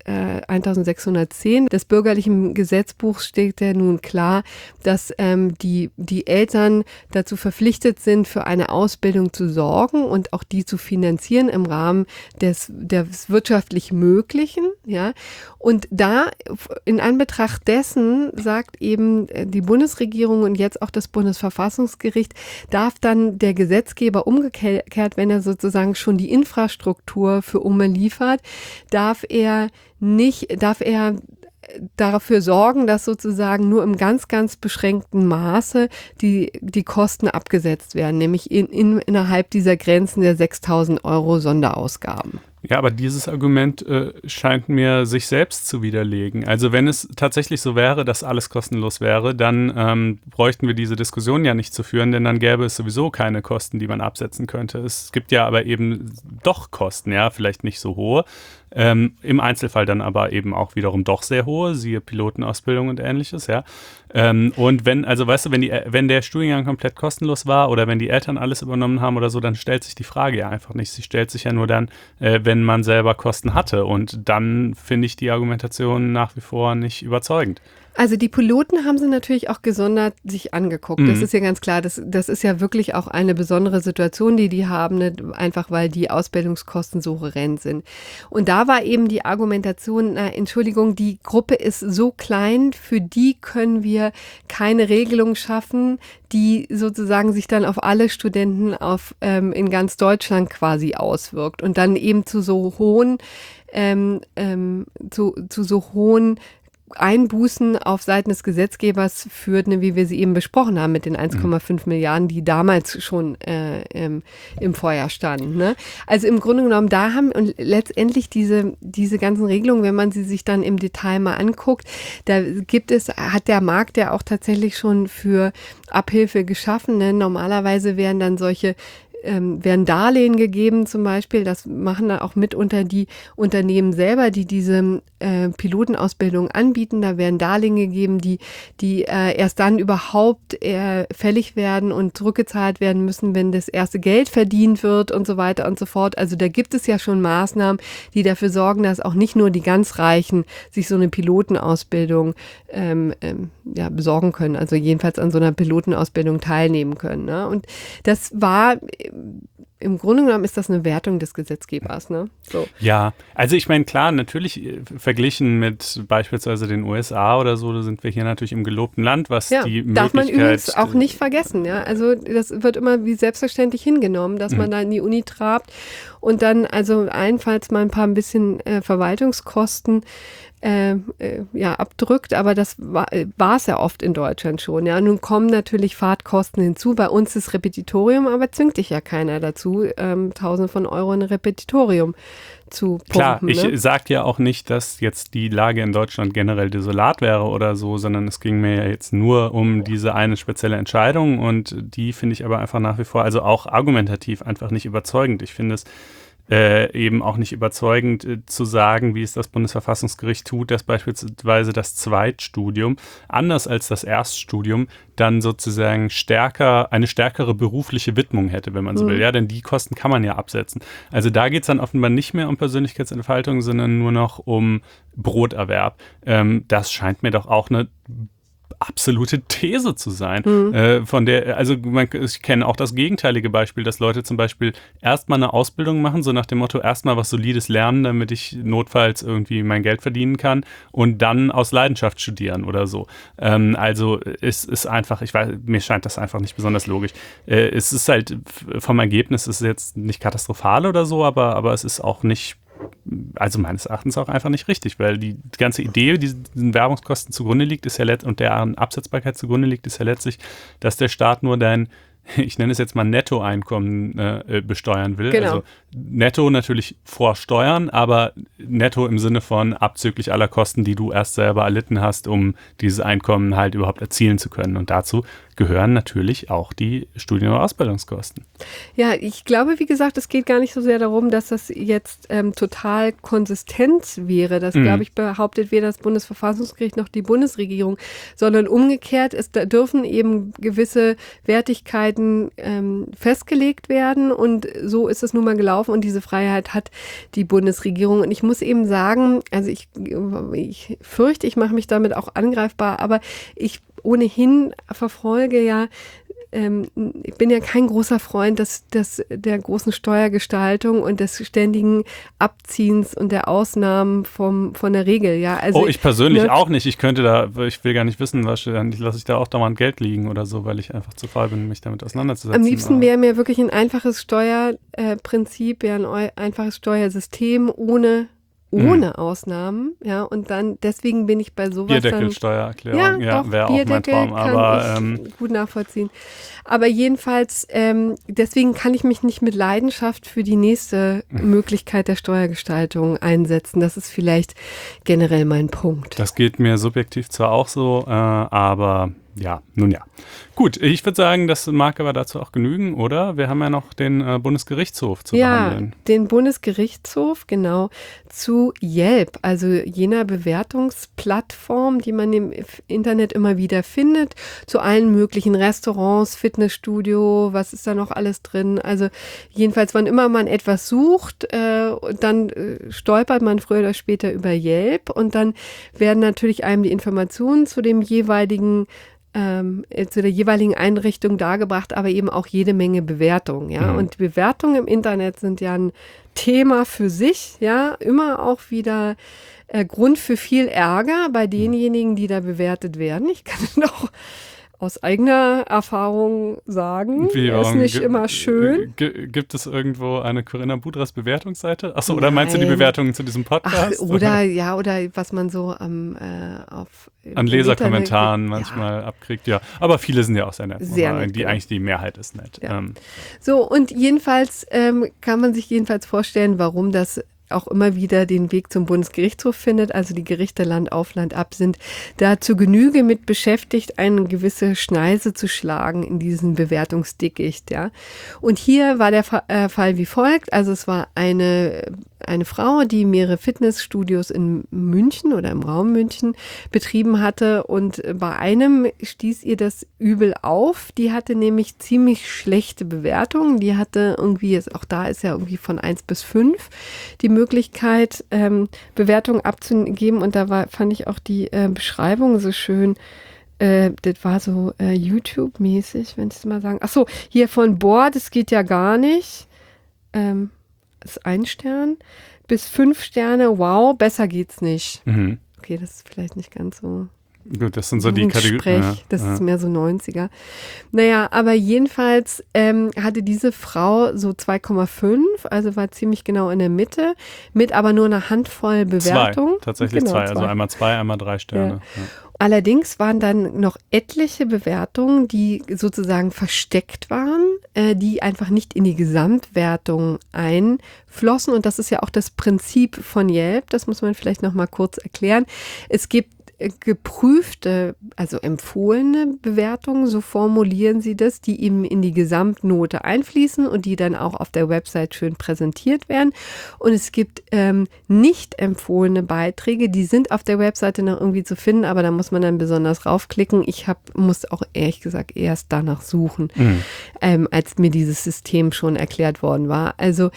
B: 1610 des bürgerlichen Gesetzbuchs steht ja nun klar, dass die Eltern dazu verpflichtet sind, für eine Ausbildung zu sorgen und auch die zu finanzieren im Rahmen des wirtschaftlich Möglichen. Ja. Und da in Anbetracht dessen sagt eben die Bundesregierung und jetzt auch das Bundesverfassungsgericht, darf dann der Gesetzgeber umgekehrt, wenn er sozusagen schon die Infrastruktur für Umme liefert, darf er dafür sorgen, dass sozusagen nur im ganz, ganz beschränkten Maße die Kosten abgesetzt werden, nämlich innerhalb dieser Grenzen der 6.000 € Sonderausgaben.
C: Ja, aber dieses Argument scheint mir sich selbst zu widerlegen. Also wenn es tatsächlich so wäre, dass alles kostenlos wäre, dann bräuchten wir diese Diskussion ja nicht zu führen, denn dann gäbe es sowieso keine Kosten, die man absetzen könnte. Es gibt ja aber eben doch Kosten, ja, vielleicht nicht so hohe. Im Einzelfall dann aber eben auch wiederum doch sehr hohe, siehe Pilotenausbildung und ähnliches, ja. Und wenn der Studiengang komplett kostenlos war oder wenn die Eltern alles übernommen haben oder so, dann stellt sich die Frage ja einfach nicht. Sie stellt sich ja nur dann, wenn man selber Kosten hatte. Und dann finde ich die Argumentation nach wie vor nicht überzeugend.
B: Also die Piloten haben sie natürlich auch gesondert sich angeguckt. Das ist ja ganz klar. Das ist ja wirklich auch eine besondere Situation, die haben, ne? Einfach weil die Ausbildungskosten so horrend sind. Und da war eben die Argumentation, Entschuldigung, die Gruppe ist so klein, für die können wir keine Regelung schaffen, die sozusagen sich dann auf alle Studenten in ganz Deutschland quasi auswirkt und dann eben zu so hohen Einbußen auf Seiten des Gesetzgebers führt, ne, wie wir sie eben besprochen haben mit den 1,5 Milliarden, die damals schon im Feuer standen. Ne? Also im Grunde genommen, da haben und letztendlich diese ganzen Regelungen, wenn man sie sich dann im Detail mal anguckt, hat der Markt ja auch tatsächlich schon für Abhilfe geschaffen. Ne? Normalerweise werden dann werden Darlehen gegeben zum Beispiel, das machen dann auch mitunter die Unternehmen selber, die diese Pilotenausbildung anbieten, da werden Darlehen gegeben, die erst dann überhaupt fällig werden und zurückgezahlt werden müssen, wenn das erste Geld verdient wird und so weiter und so fort. Also da gibt es ja schon Maßnahmen, die dafür sorgen, dass auch nicht nur die ganz Reichen sich so eine Pilotenausbildung besorgen können, also jedenfalls an so einer Pilotenausbildung teilnehmen können. Ne? Und das war im Grunde genommen ist das eine Wertung des Gesetzgebers, ne? So.
C: Ja, also ich meine, klar, natürlich verglichen mit beispielsweise den USA oder so, da sind wir hier natürlich im gelobten Land, was die Möglichkeit...
B: Darf man übrigens auch nicht vergessen, ja. Also das wird immer wie selbstverständlich hingenommen, dass man da in die Uni trabt und dann also allenfalls mal ein bisschen Verwaltungskosten abdrückt, aber das war es ja oft in Deutschland schon. Ja, nun kommen natürlich Fahrtkosten hinzu. Bei uns ist Repetitorium, aber zwingt dich ja keiner dazu, Tausende von Euro in ein Repetitorium zu pumpen.
C: Klar, ich sage ja auch nicht, dass jetzt die Lage in Deutschland generell desolat wäre oder so, sondern es ging mir ja jetzt nur um diese eine spezielle Entscheidung und die finde ich aber einfach nach wie vor, also auch argumentativ einfach nicht überzeugend. Ich finde es eben auch nicht überzeugend zu sagen, wie es das Bundesverfassungsgericht tut, dass beispielsweise das Zweitstudium, anders als das Erststudium, dann sozusagen eine stärkere berufliche Widmung hätte, wenn man so will. Ja, denn die Kosten kann man ja absetzen. Also da geht es dann offenbar nicht mehr um Persönlichkeitsentfaltung, sondern nur noch um Broterwerb. Das scheint mir doch auch eine absolute These zu sein. Ich kenne auch das gegenteilige Beispiel, dass Leute zum Beispiel erstmal eine Ausbildung machen, so nach dem Motto, erstmal was Solides lernen, damit ich notfalls irgendwie mein Geld verdienen kann und dann aus Leidenschaft studieren oder so. Also es ist einfach, mir scheint das einfach nicht besonders logisch. Es ist halt vom Ergebnis, ist jetzt nicht katastrophal oder so, aber es ist auch nicht, also meines Erachtens auch einfach nicht richtig, weil die ganze Idee, die diesen Werbungskosten zugrunde liegt, ist ja und deren Absetzbarkeit zugrunde liegt, ist ja letztlich, dass der Staat nur ich nenne es jetzt mal Nettoeinkommen besteuern will.
B: Genau.
C: Also netto natürlich vor Steuern, aber netto im Sinne von abzüglich aller Kosten, die du erst selber erlitten hast, um dieses Einkommen halt überhaupt erzielen zu können. Und dazu gehören natürlich auch die Studien- und Ausbildungskosten.
B: Ja, ich glaube, wie gesagt, es geht gar nicht so sehr darum, dass das jetzt total konsistent wäre. Das, glaube ich, behauptet weder das Bundesverfassungsgericht noch die Bundesregierung, sondern umgekehrt, da dürfen eben gewisse Wertigkeiten festgelegt werden und so ist es nun mal gelaufen und diese Freiheit hat die Bundesregierung. Und ich muss eben sagen, also ich fürchte, ich mache mich damit auch angreifbar, aber ich ohnehin verfolge ja, ich bin ja kein großer Freund der großen Steuergestaltung und des ständigen Abziehens und der Ausnahmen von der Regel. Ja, also
C: ich persönlich auch nicht. Ich will gar nicht wissen, wahrscheinlich lasse ich da auch dauernd Geld liegen oder so, weil ich einfach zu faul bin, mich damit auseinanderzusetzen.
B: Am liebsten wäre mir wirklich ein einfaches Steuerprinzip, ein einfaches Steuersystem ohne ohne Ausnahmen, ja, und dann, deswegen bin ich bei sowas
C: Bierdeckelsteuererklärung,
B: ja,
C: wäre auch mein Traum, aber
B: gut nachvollziehen. Aber jedenfalls, deswegen kann ich mich nicht mit Leidenschaft für die nächste Möglichkeit der Steuergestaltung einsetzen. Das ist vielleicht generell mein Punkt.
C: Das geht mir subjektiv zwar auch so, aber ja, nun ja. Gut, ich würde sagen, das mag aber dazu auch genügen, oder? Wir haben ja noch den Bundesgerichtshof zu behandeln.
B: Ja, den Bundesgerichtshof, genau, zu Yelp, also jener Bewertungsplattform, die man im Internet immer wieder findet, zu allen möglichen Restaurants, Fitnessstudio, was ist da noch alles drin? Also jedenfalls, wann immer man etwas sucht, dann stolpert man früher oder später über Yelp und dann werden natürlich einem die Informationen zu dem jeweiligen zu der jeweiligen Einrichtung dargebracht, aber eben auch jede Menge Bewertungen, ja. Und die Bewertungen im Internet sind ja ein Thema für sich, ja, immer auch wieder Grund für viel Ärger bei denjenigen, die da bewertet werden. Ich kann noch aus eigener Erfahrung sagen, ist nicht immer schön.
C: Gibt es irgendwo eine Corinna Budras Bewertungsseite? Achso, oder meinst du die Bewertungen zu diesem Podcast?
B: Oder was man so an
C: Leserkommentaren manchmal abkriegt, ja. Aber viele sind ja auch sehr nett.
B: Genau.
C: Eigentlich die Mehrheit ist nett.
B: Ja. So, und jedenfalls kann man sich vorstellen, warum das auch immer wieder den Weg zum Bundesgerichtshof findet. Also die Gerichte Land auf Land ab sind da zu Genüge mit beschäftigt, eine gewisse Schneise zu schlagen in diesen Bewertungsdickicht. Ja. Und hier war der Fall wie folgt. Also es war eine Frau, die mehrere Fitnessstudios in München oder im Raum München betrieben hatte und bei einem stieß ihr das übel auf. Die hatte nämlich ziemlich schlechte Bewertungen. Die hatte irgendwie, auch da ist ja irgendwie von 1 bis 5 die Möglichkeit, Bewertungen abzugeben und da fand ich auch die Beschreibung so schön. Das war so YouTube-mäßig, wenn ich es mal sagen. Achso, hier von das geht ja gar nicht. Ist 1 Stern. Bis 5 Sterne, wow, besser geht's nicht.
C: Mhm.
B: Okay, das ist vielleicht nicht ganz so.
C: Gut, das sind so die Kategorien.
B: Das ist mehr so 90er. Naja, aber jedenfalls hatte diese Frau so 2,5, also war ziemlich genau in der Mitte, mit aber nur einer Handvoll Bewertungen.
C: Tatsächlich genau, 2. Also einmal 2, einmal 3 Sterne. Ja. Ja.
B: Allerdings waren dann noch etliche Bewertungen, die sozusagen versteckt waren, die einfach nicht in die Gesamtwertung einflossen. Und das ist ja auch das Prinzip von Yelp. Das muss man vielleicht noch mal kurz erklären. Es gibt geprüfte, also empfohlene Bewertungen, so formulieren sie das, die eben in die Gesamtnote einfließen und die dann auch auf der Website schön präsentiert werden. Und es gibt nicht empfohlene Beiträge, die sind auf der Webseite noch irgendwie zu finden, aber da muss man dann besonders raufklicken. Ich muss auch ehrlich gesagt erst danach suchen, als mir dieses System schon erklärt worden war. Also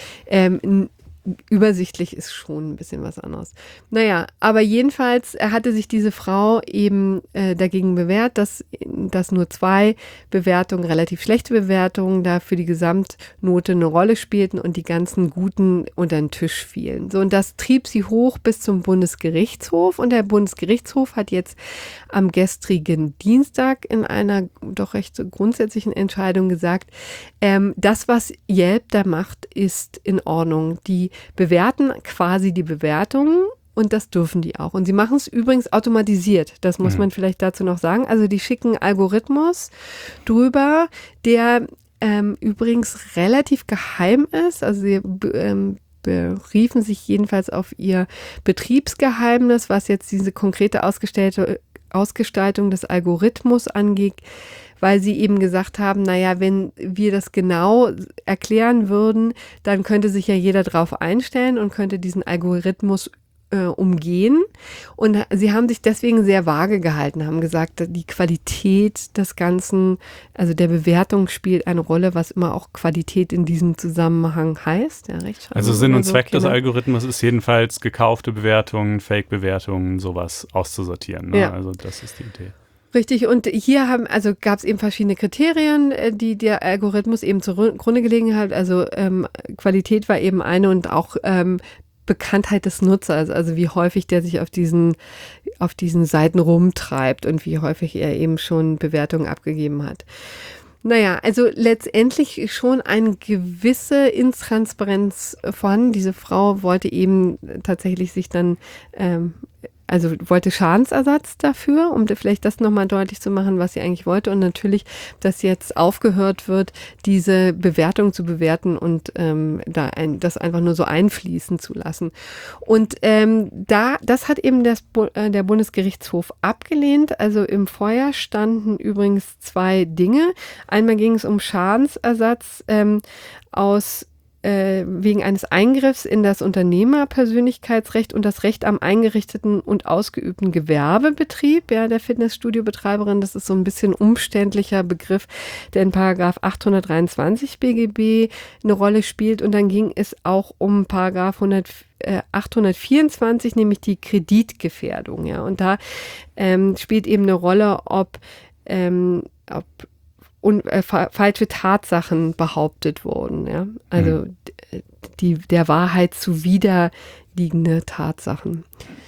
B: übersichtlich ist schon ein bisschen was anderes. Naja, aber jedenfalls hatte sich diese Frau eben dagegen bewährt, dass nur 2 Bewertungen, relativ schlechte Bewertungen, da für die Gesamtnote eine Rolle spielten und die ganzen guten unter den Tisch fielen. So, und das trieb sie hoch bis zum Bundesgerichtshof und der Bundesgerichtshof hat jetzt am gestrigen Dienstag in einer doch recht so grundsätzlichen Entscheidung gesagt, das, was Yelp da macht, ist in Ordnung. Die bewerten quasi die Bewertungen und das dürfen die auch. Und sie machen es übrigens automatisiert. Das muss man vielleicht dazu noch sagen. Also die schicken einen Algorithmus drüber, der übrigens relativ geheim ist. Also sie beriefen sich jedenfalls auf ihr Betriebsgeheimnis, was jetzt diese konkrete Ausgestaltung des Algorithmus angeht, weil sie eben gesagt haben, naja, wenn wir das genau erklären würden, dann könnte sich ja jeder drauf einstellen und könnte diesen Algorithmus umgehen. Und sie haben sich deswegen sehr vage gehalten, haben gesagt, die Qualität des Ganzen, also der Bewertung spielt eine Rolle, was immer auch Qualität in diesem Zusammenhang heißt. Ja,
C: also Sinn und Zweck des Algorithmus ist jedenfalls, gekaufte Bewertungen, Fake-Bewertungen, sowas auszusortieren. Ne? Ja. Also das ist die Idee.
B: Richtig, und hier gab es eben verschiedene Kriterien, die der Algorithmus eben zugrunde gelegen hat. Also Qualität war eben eine und auch Bekanntheit des Nutzers, also wie häufig der sich auf diesen Seiten rumtreibt und wie häufig er eben schon Bewertungen abgegeben hat. Naja, also letztendlich schon eine gewisse Intransparenz vorhanden. Diese Frau wollte eben tatsächlich sich dann, also wollte Schadensersatz dafür, um vielleicht das nochmal deutlich zu machen, was sie eigentlich wollte. Und natürlich, dass jetzt aufgehört wird, diese Bewertung zu bewerten und das einfach nur so einfließen zu lassen. Und das hat eben der Bundesgerichtshof abgelehnt. Also im Feuer standen übrigens 2 Dinge. Einmal ging es um Schadensersatz wegen eines Eingriffs in das Unternehmerpersönlichkeitsrecht und das Recht am eingerichteten und ausgeübten Gewerbebetrieb, der Fitnessstudiobetreiberin. Das ist so ein bisschen umständlicher Begriff, der in Paragraph 823 BGB eine Rolle spielt. Und dann ging es auch um Paragraph 824, nämlich die Kreditgefährdung. Ja. Und da spielt eben eine Rolle, ob falsche Tatsachen behauptet wurden. Ja? Also der Wahrheit zuwiderliegende Tatsachen.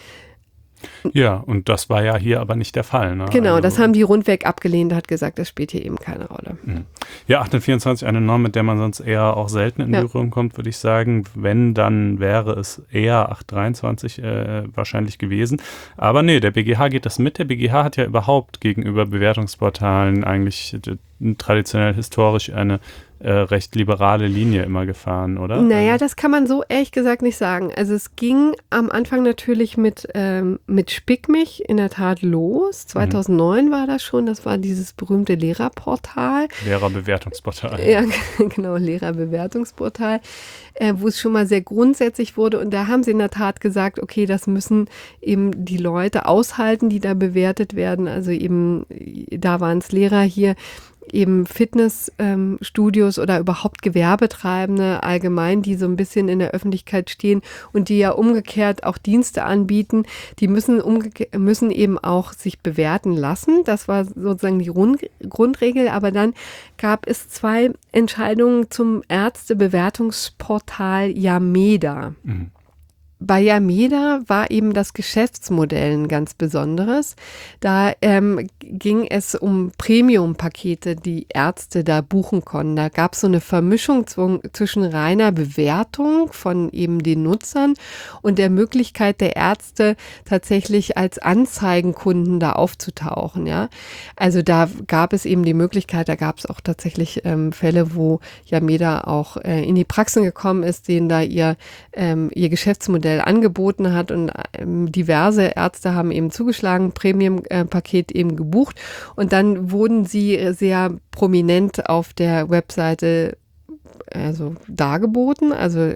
C: Ja, und das war ja hier aber nicht der Fall. Ne?
B: Genau,
C: also,
B: das haben die rundweg abgelehnt, hat gesagt, das spielt hier eben keine Rolle.
C: Ja, 824, eine Norm, mit der man sonst eher auch selten in Berührung kommt, würde ich sagen. Wenn, dann wäre es eher 823 wahrscheinlich gewesen. Aber nee, der BGH geht das mit. Der BGH hat ja überhaupt gegenüber Bewertungsportalen eigentlich traditionell historisch eine recht liberale Linie immer gefahren, oder?
B: Naja, das kann man so ehrlich gesagt nicht sagen. Also es ging am Anfang natürlich mit Spickmich in der Tat los. 2009 war das schon. Das war dieses berühmte Lehrerportal.
C: Lehrerbewertungsportal.
B: Ja, genau, Lehrerbewertungsportal, wo es schon mal sehr grundsätzlich wurde. Und da haben sie in der Tat gesagt, okay, das müssen eben die Leute aushalten, die da bewertet werden. Also eben, da waren es Lehrer hier, eben Fitnessstudios oder überhaupt Gewerbetreibende allgemein, die so ein bisschen in der Öffentlichkeit stehen und die ja umgekehrt auch Dienste anbieten, die müssen eben auch sich bewerten lassen. Das war sozusagen die Grundregel, aber dann gab es 2 Entscheidungen zum Ärztebewertungsportal Yameda. Bei Yameda war eben das Geschäftsmodell ein ganz besonderes. Da ging es um Premium-Pakete, die Ärzte da buchen konnten. Da gab es so eine Vermischung zwischen reiner Bewertung von eben den Nutzern und der Möglichkeit der Ärzte tatsächlich als Anzeigenkunden da aufzutauchen. Ja, also da gab es eben die Möglichkeit, da gab es auch tatsächlich Fälle, wo Yameda auch in die Praxen gekommen ist, denen da ihr Geschäftsmodell angeboten hat und diverse Ärzte haben eben zugeschlagen, Premium-Paket eben gebucht und dann wurden sie sehr prominent auf der Webseite dargestellt.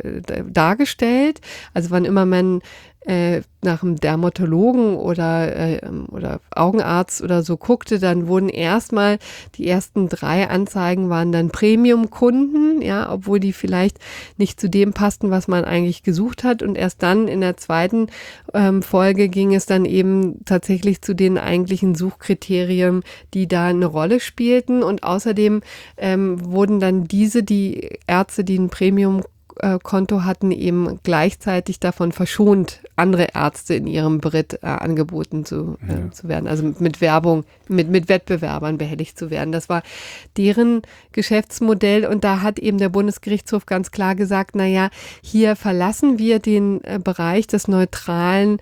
B: Also wann immer man nach einem Dermatologen oder Augenarzt oder so guckte, dann wurden erstmal die ersten 3 Anzeigen waren dann Premium-Kunden, ja, obwohl die vielleicht nicht zu dem passten, was man eigentlich gesucht hat. Und erst dann in der zweiten Folge ging es dann eben tatsächlich zu den eigentlichen Suchkriterien, die da eine Rolle spielten. Und außerdem wurden dann die Ärzte, die ein Premium-Konto hatten, eben gleichzeitig davon verschont, andere Ärzte in ihrem Beritt angeboten zu werden, also mit Werbung, mit Wettbewerbern behelligt zu werden. Das war deren Geschäftsmodell und da hat eben der Bundesgerichtshof ganz klar gesagt, naja, hier verlassen wir den Bereich des neutralen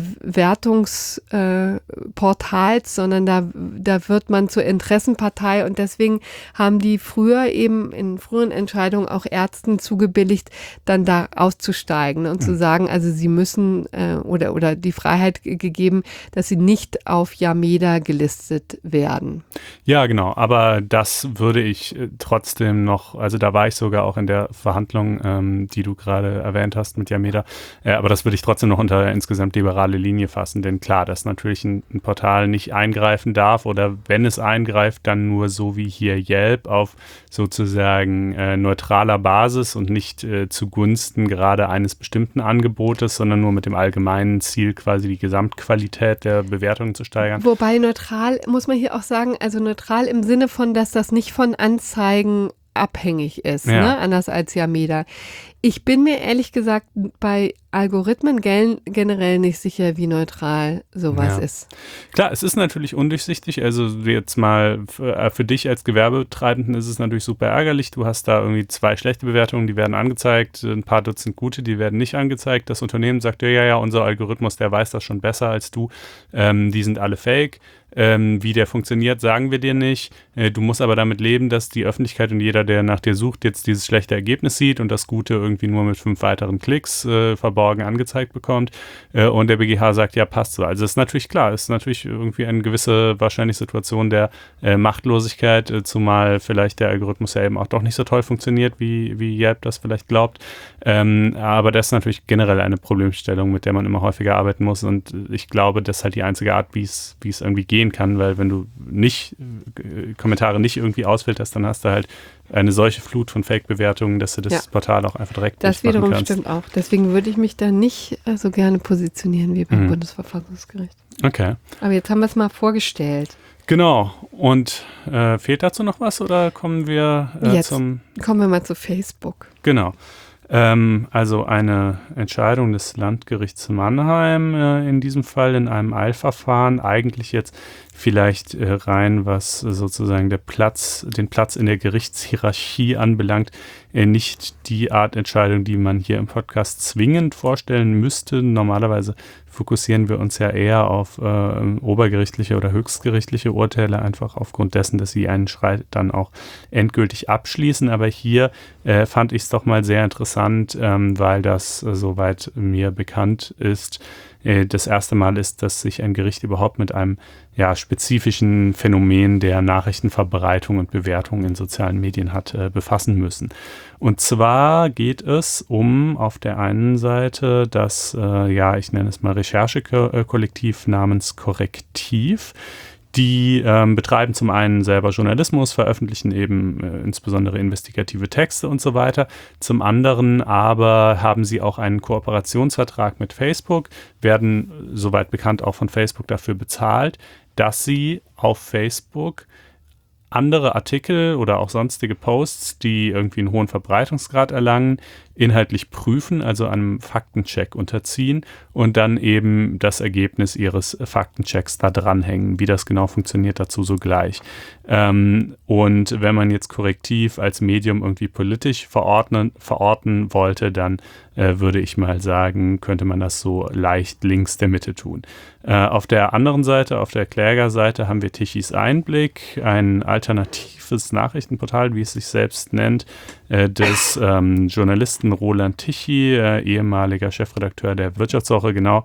B: Bewertungsportals, sondern da wird man zur Interessenpartei und deswegen haben die früher eben in früheren Entscheidungen auch Ärzten zugebilligt, dann da auszusteigen und zu sagen, also sie müssen oder die Freiheit gegeben, dass sie nicht auf Yameda gelistet werden.
C: Ja, genau, aber das würde ich trotzdem noch, also da war ich sogar auch in der Verhandlung, die du gerade erwähnt hast mit Yameda, aber das würde ich trotzdem noch unter insgesamt liberale Linie fassen, denn klar, dass natürlich ein Portal nicht eingreifen darf oder wenn es eingreift, dann nur so wie hier Yelp auf sozusagen neutraler Basis und nicht zugunsten gerade eines bestimmten Angebotes, sondern nur mit dem allgemeinen Ziel, quasi die Gesamtqualität der Bewertungen zu steigern.
B: Wobei neutral, muss man hier auch sagen, also neutral im Sinne von, dass das nicht von Anzeigen abhängig ist,
C: Ja.
B: ne? Anders als Yameda. Ich bin mir ehrlich gesagt bei Algorithmen generell nicht sicher, wie neutral sowas ist.
C: Klar, es ist natürlich undurchsichtig. Also jetzt mal für dich als Gewerbetreibenden ist es natürlich super ärgerlich. Du hast da irgendwie 2 schlechte Bewertungen, die werden angezeigt, ein paar Dutzend gute, die werden nicht angezeigt. Das Unternehmen sagt ja, unser Algorithmus, der weiß das schon besser als du. Die sind alle fake. Wie der funktioniert, sagen wir dir nicht. Du musst aber damit leben, dass die Öffentlichkeit und jeder, der nach dir sucht, jetzt dieses schlechte Ergebnis sieht und das Gute irgendwie nur mit 5 weiteren Klicks verborgen angezeigt bekommt. Und der BGH sagt, ja, passt so. Also ist natürlich klar, ist natürlich irgendwie eine gewisse wahrscheinlich Situation der Machtlosigkeit, zumal vielleicht der Algorithmus ja eben auch doch nicht so toll funktioniert, wie Yelp das vielleicht glaubt. Aber das ist natürlich generell eine Problemstellung, mit der man immer häufiger arbeiten muss. Und ich glaube, das ist halt die einzige Art, wie es irgendwie gehen kann, weil wenn du Kommentare nicht irgendwie ausfilterst, dann hast du halt eine solche Flut von Fake-Bewertungen, dass du das Portal auch einfach direkt
B: das
C: dicht machen
B: wiederum
C: kannst.
B: stimmt auch. Deswegen würde ich mich da nicht so gerne positionieren wie beim Bundesverfassungsgericht.
C: Okay.
B: Aber jetzt haben wir es mal vorgestellt.
C: Genau. Und fehlt dazu noch was oder kommen wir
B: kommen wir mal zu Facebook.
C: Genau. Also eine Entscheidung des Landgerichts Mannheim in diesem Fall in einem Eilverfahren, eigentlich jetzt vielleicht rein, was sozusagen den Platz in der Gerichtshierarchie anbelangt, nicht die Art Entscheidung, die man hier im Podcast zwingend vorstellen müsste. Normalerweise fokussieren wir uns ja eher auf obergerichtliche oder höchstgerichtliche Urteile, einfach aufgrund dessen, dass sie einen Streit dann auch endgültig abschließen. Aber hier fand ich es doch mal sehr interessant, weil das, soweit mir bekannt ist, das erste Mal ist, dass sich ein Gericht überhaupt mit einem spezifischen Phänomen der Nachrichtenverbreitung und Bewertung in sozialen Medien hat befassen müssen. Und zwar geht es um auf der einen Seite das, ich nenne es mal Recherchekollektiv namens Korrektiv. Die betreiben zum einen selber Journalismus, veröffentlichen eben insbesondere investigative Texte und so weiter. Zum anderen aber haben sie auch einen Kooperationsvertrag mit Facebook, werden, soweit bekannt, auch von Facebook dafür bezahlt, dass sie auf Facebook andere Artikel oder auch sonstige Posts, die irgendwie einen hohen Verbreitungsgrad erlangen, inhaltlich prüfen, also einem Faktencheck unterziehen und dann eben das Ergebnis ihres Faktenchecks da dranhängen. Wie das genau funktioniert, dazu sogleich. Und wenn man jetzt Korrektiv als Medium irgendwie politisch verorten wollte, dann würde ich mal sagen, könnte man das so leicht links der Mitte tun. Auf der anderen Seite, auf der Klägerseite, haben wir Tichys Einblick, ein alternatives Nachrichtenportal, wie es sich selbst nennt, des Journalisten Roland Tichy, ehemaliger Chefredakteur der Wirtschaftswoche, genau,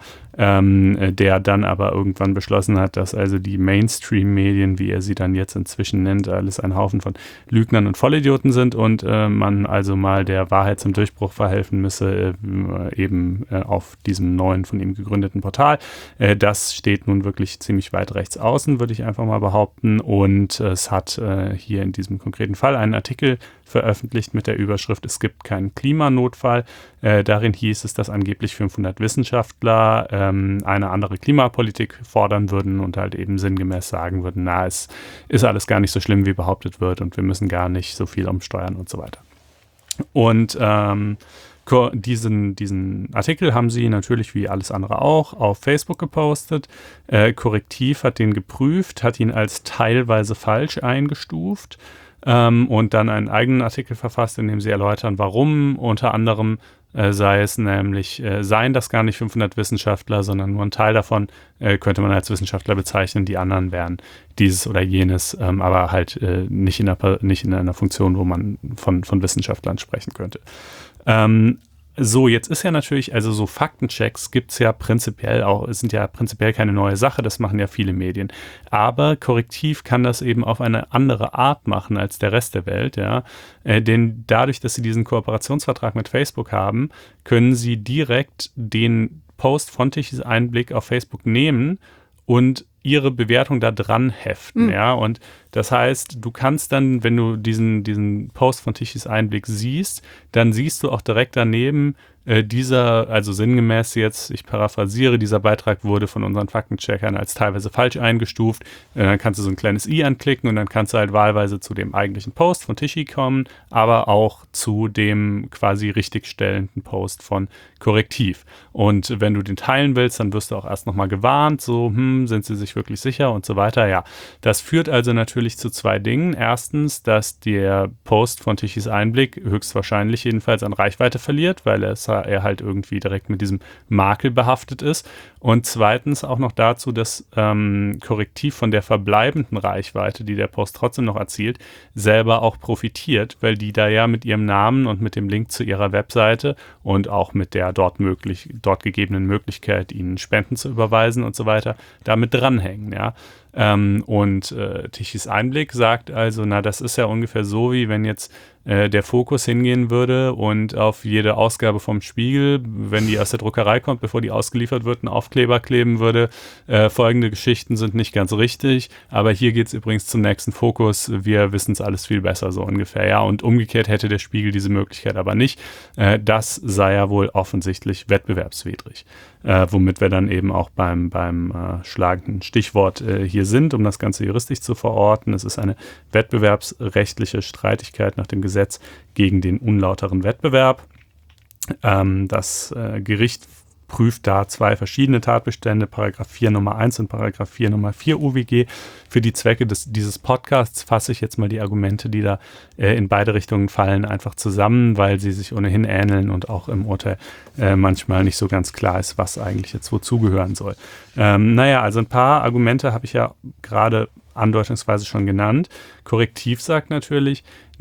C: der dann aber irgendwann beschlossen hat, dass also die Mainstream-Medien, wie er sie dann jetzt inzwischen nennt, alles ein Haufen von Lügnern und Vollidioten sind und man also mal der Wahrheit zum Durchbruch verhelfen müsse, eben auf diesem neuen von ihm gegründeten Portal. Das steht nun wirklich ziemlich weit rechts außen, würde ich einfach mal behaupten, und es hat hier in diesem konkreten Fall einen Artikel veröffentlicht mit der Überschrift "Es gibt keinen Klimanotfall". Darin hieß es, dass angeblich 500 Wissenschaftler eine andere Klimapolitik fordern würden und halt eben sinngemäß sagen würden, es ist alles gar nicht so schlimm, wie behauptet wird und wir müssen gar nicht so viel umsteuern und so weiter. Und diesen Artikel haben sie natürlich wie alles andere auch auf Facebook gepostet. Korrektiv hat den geprüft, hat ihn als teilweise falsch eingestuft und dann einen eigenen Artikel verfasst, in dem sie erläutern, warum. Unter anderem seien das gar nicht 500 Wissenschaftler, sondern nur ein Teil davon könnte man als Wissenschaftler bezeichnen, die anderen wären dieses oder jenes, aber halt nicht in einer Funktion, wo man von Wissenschaftlern sprechen könnte. So, jetzt ist ja natürlich, also so Faktenchecks gibt's ja prinzipiell auch, sind ja prinzipiell keine neue Sache, das machen ja viele Medien. Aber Korrektiv kann das eben auf eine andere Art machen als der Rest der Welt, ja. Denn dadurch, dass sie diesen Kooperationsvertrag mit Facebook haben, können sie direkt den Post von Tichys Einblick auf Facebook nehmen und ihre Bewertung da dran heften, ja, und das heißt, du kannst dann, wenn du diesen Post von Tichys Einblick siehst, dann siehst du auch direkt daneben also sinngemäß jetzt, ich paraphrasiere, dieser Beitrag wurde von unseren Faktencheckern als teilweise falsch eingestuft. Dann kannst du so ein kleines i anklicken und dann kannst du halt wahlweise zu dem eigentlichen Post von Tichy kommen, aber auch zu dem quasi richtigstellenden Post von Korrektiv. Und wenn du den teilen willst, dann wirst du auch erst nochmal gewarnt, so, sind sie sich wirklich sicher und so weiter. Ja, das führt also natürlich zu zwei Dingen. Erstens, dass der Post von Tichys Einblick höchstwahrscheinlich jedenfalls an Reichweite verliert, weil er halt irgendwie direkt mit diesem Makel behaftet ist. Und zweitens auch noch dazu, dass Korrektiv von der verbleibenden Reichweite, die der Post trotzdem noch erzielt, selber auch profitiert, weil die da ja mit ihrem Namen und mit dem Link zu ihrer Webseite und auch mit der dort gegebenen Möglichkeit, ihnen Spenden zu überweisen und so weiter, damit dranhängen, ja. Tichys Einblick sagt also, das ist ja ungefähr so, wie wenn jetzt der Fokus hingehen würde und auf jede Ausgabe vom Spiegel, wenn die aus der Druckerei kommt, bevor die ausgeliefert wird, einen Aufkleber kleben würde. Folgende Geschichten sind nicht ganz richtig, aber hier geht es übrigens zum nächsten Fokus. Wir wissen es alles viel besser, so ungefähr. Ja, und umgekehrt hätte der Spiegel diese Möglichkeit aber nicht. Das sei ja wohl offensichtlich wettbewerbswidrig. Womit wir dann eben auch beim schlagenden Stichwort hier sind, um das Ganze juristisch zu verorten. Es ist eine wettbewerbsrechtliche Streitigkeit nach dem Gesetz gegen den unlauteren Wettbewerb. Das Gericht prüft da zwei verschiedene Tatbestände, Paragraph 4 Nummer 1 und Paragraph 4 Nummer 4 UWG. Für die Zwecke dieses Podcasts fasse ich jetzt mal die Argumente, die da in beide Richtungen fallen, einfach zusammen, weil sie sich ohnehin ähneln und auch im Urteil manchmal nicht so ganz klar ist, was eigentlich jetzt wozu gehören soll. Also ein paar Argumente habe ich ja gerade andeutungsweise schon genannt. Korrektiv sagt natürlich,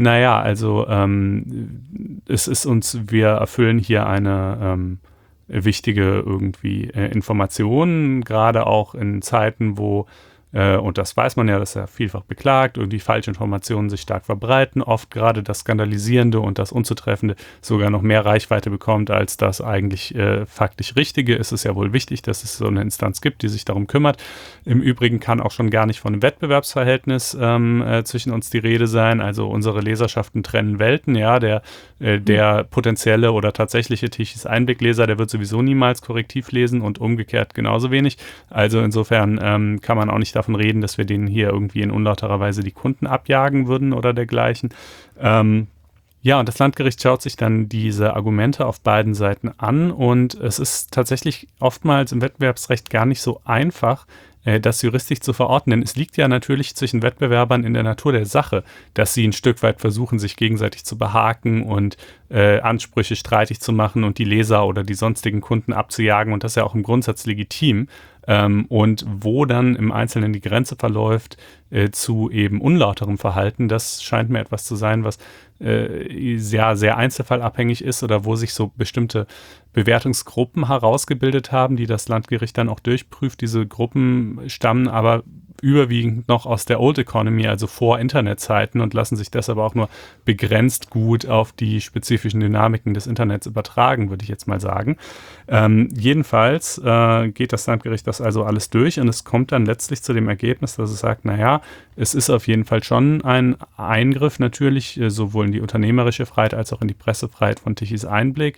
C: es ist uns, wir erfüllen hier eine wichtige irgendwie Informationen, gerade auch in Zeiten, wo und das weiß man ja, das ist ja vielfach beklagt, irgendwie falsche Informationen sich stark verbreiten, oft gerade das Skandalisierende und das Unzutreffende sogar noch mehr Reichweite bekommt, als das eigentlich faktisch Richtige. Ist es ja wohl wichtig, dass es so eine Instanz gibt, die sich darum kümmert. Im Übrigen kann auch schon gar nicht von einem Wettbewerbsverhältnis zwischen uns die Rede sein. Also unsere Leserschaften trennen Welten, ja, der potenzielle oder tatsächliche Tichys Einblickleser, der wird sowieso niemals Korrektiv lesen und umgekehrt genauso wenig. Also insofern kann man auch nicht davon reden, dass wir denen hier irgendwie in unlauterer Weise die Kunden abjagen würden oder dergleichen. Und das Landgericht schaut sich dann diese Argumente auf beiden Seiten an und es ist tatsächlich oftmals im Wettbewerbsrecht gar nicht so einfach, das juristisch zu verorten, denn es liegt ja natürlich zwischen Wettbewerbern in der Natur der Sache, dass sie ein Stück weit versuchen, sich gegenseitig zu behaken und Ansprüche streitig zu machen und die Leser oder die sonstigen Kunden abzujagen und das ist ja auch im Grundsatz legitim. Und wo dann im Einzelnen die Grenze verläuft zu eben unlauterem Verhalten, das scheint mir etwas zu sein, was sehr, sehr einzelfallabhängig ist oder wo sich so bestimmte Bewertungsgruppen herausgebildet haben, die das Landgericht dann auch durchprüft. Diese Gruppen stammen aber überwiegend noch aus der Old Economy, also vor Internetzeiten und lassen sich deshalb auch nur begrenzt gut auf die spezifischen Dynamiken des Internets übertragen, würde ich jetzt mal sagen. Jedenfalls geht das Landgericht das also alles durch und es kommt dann letztlich zu dem Ergebnis, dass es sagt, es ist auf jeden Fall schon ein Eingriff natürlich, sowohl in die unternehmerische Freiheit als auch in die Pressefreiheit von Tichys Einblick.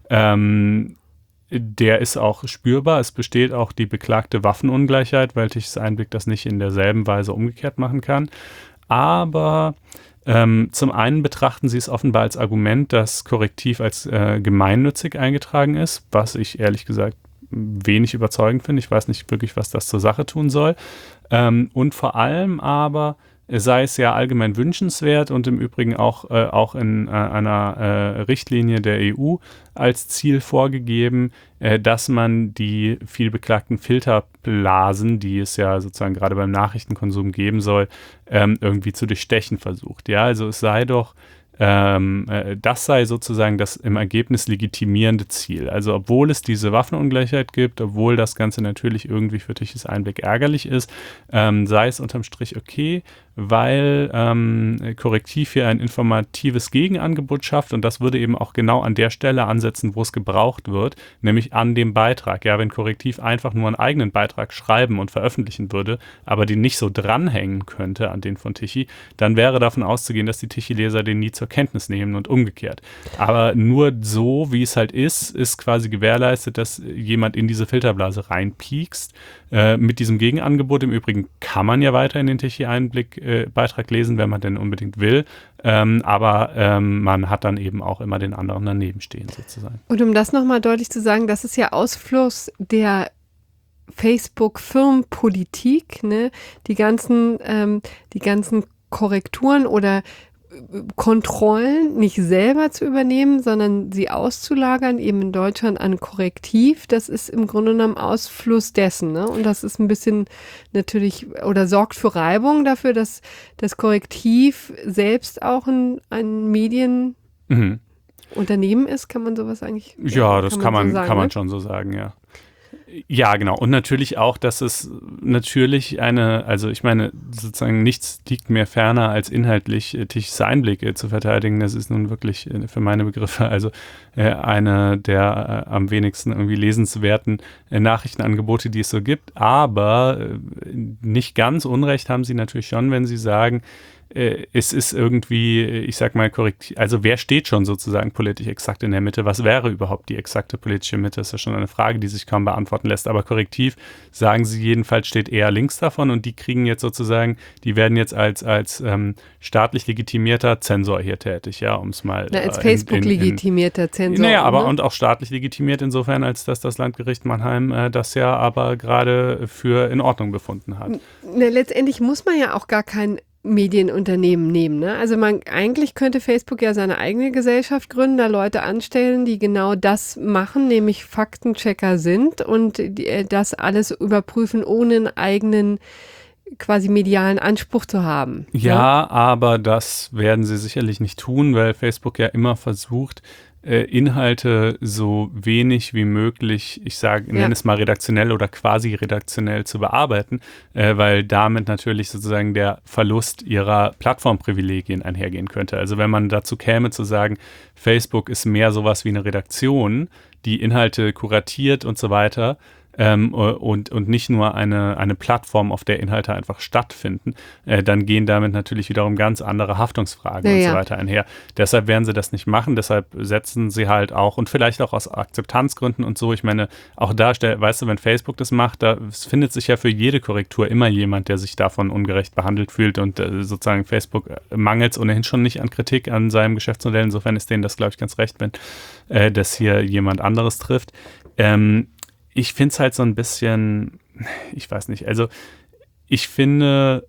C: Der ist auch spürbar. Es besteht auch die beklagte Waffenungleichheit, weil Tichys Einblick das nicht in derselben Weise umgekehrt machen kann. Aber zum einen betrachten sie es offenbar als Argument, dass Korrektiv als gemeinnützig eingetragen ist, was ich ehrlich gesagt wenig überzeugend finde. Ich weiß nicht wirklich, was das zur Sache tun soll. Und vor allem aber sei es ja allgemein wünschenswert und im Übrigen auch in einer Richtlinie der EU als Ziel vorgegeben, dass man die viel beklagten Filterblasen, die es ja sozusagen gerade beim Nachrichtenkonsum geben soll, irgendwie zu durchstechen versucht. Ja, also es sei doch das sei sozusagen das im Ergebnis legitimierende Ziel. Also obwohl es diese Waffenungleichheit gibt, obwohl das Ganze natürlich irgendwie für Tichys Einblick ärgerlich ist, sei es unterm Strich okay, weil Korrektiv hier ein informatives Gegenangebot schafft und das würde eben auch genau an der Stelle ansetzen, wo es gebraucht wird, nämlich an dem Beitrag. Ja, wenn Korrektiv einfach nur einen eigenen Beitrag schreiben und veröffentlichen würde, aber den nicht so dranhängen könnte an den von Tichy, dann wäre davon auszugehen, dass die Tichy-Leser den nie zur Kenntnis nehmen und umgekehrt. Aber nur so, wie es halt ist quasi gewährleistet, dass jemand in diese Filterblase reinpiekst. Mit diesem Gegenangebot, im Übrigen kann man ja weiter in den Tichy-Einblick-Beitrag lesen, wenn man denn unbedingt will. Aber man hat dann eben auch immer den anderen daneben stehen sozusagen.
B: Und um das nochmal deutlich zu sagen, das ist ja Ausfluss der Facebook-Firmenpolitik, ne? Die ganzen Korrekturen oder Kontrollen nicht selber zu übernehmen, sondern sie auszulagern, eben in Deutschland an Korrektiv. Das ist im Grunde genommen Ausfluss dessen, ne? Und das ist ein bisschen natürlich oder sorgt für Reibung dafür, dass das Korrektiv selbst auch ein Medienunternehmen ist. Kann man sowas eigentlich?
C: Ja, das kann man
B: so sagen, ne?
C: schon so sagen, ja. Ja, genau. Und natürlich auch, dass es natürlich also ich meine, sozusagen nichts liegt mir ferner, als inhaltlich Tichys Einblicke zu verteidigen. Das ist nun wirklich für meine Begriffe also eine der am wenigsten irgendwie lesenswerten Nachrichtenangebote, die es so gibt. Aber nicht ganz Unrecht haben sie natürlich schon, wenn sie sagen, es ist irgendwie, ich sag mal, korrekt, also wer steht schon sozusagen politisch exakt in der Mitte? Was wäre überhaupt die exakte politische Mitte? Das ist ja schon eine Frage, die sich kaum beantworten lässt. Aber korrektiv, sagen sie jedenfalls, steht eher links davon und die kriegen jetzt sozusagen, die werden jetzt als staatlich legitimierter Zensor hier tätig, ja, um es mal.
B: Als Facebook-legitimierter Zensor.
C: Naja, aber und auch staatlich legitimiert insofern, als dass das Landgericht Mannheim das ja aber gerade für in Ordnung befunden hat.
B: Letztendlich muss man ja auch gar kein Medienunternehmen nehmen, ne? Also eigentlich könnte Facebook ja seine eigene Gesellschaft gründen, da Leute anstellen, die genau das machen, nämlich Faktenchecker sind und das alles überprüfen, ohne einen eigenen quasi medialen Anspruch zu haben.
C: Ja, aber das werden sie sicherlich nicht tun, weil Facebook ja immer versucht, Inhalte so wenig wie möglich, nenne es mal redaktionell oder quasi redaktionell zu bearbeiten, weil damit natürlich sozusagen der Verlust ihrer Plattformprivilegien einhergehen könnte. Also wenn man dazu käme zu sagen, Facebook ist mehr sowas wie eine Redaktion, die Inhalte kuratiert und so weiter, und nicht nur eine Plattform, auf der Inhalte einfach stattfinden, dann gehen damit natürlich wiederum ganz andere Haftungsfragen und so weiter einher. Deshalb werden sie das nicht machen, deshalb setzen sie halt auch, und vielleicht auch aus Akzeptanzgründen und so, ich meine, auch da, weißt du, wenn Facebook das macht, es findet sich ja für jede Korrektur immer jemand, der sich davon ungerecht behandelt fühlt und sozusagen Facebook mangelt es ohnehin schon nicht an Kritik an seinem Geschäftsmodell, insofern ist denen das, glaube ich, ganz recht, wenn das hier jemand anderes trifft. Ich finde es halt so ein bisschen, ich weiß nicht, also ich finde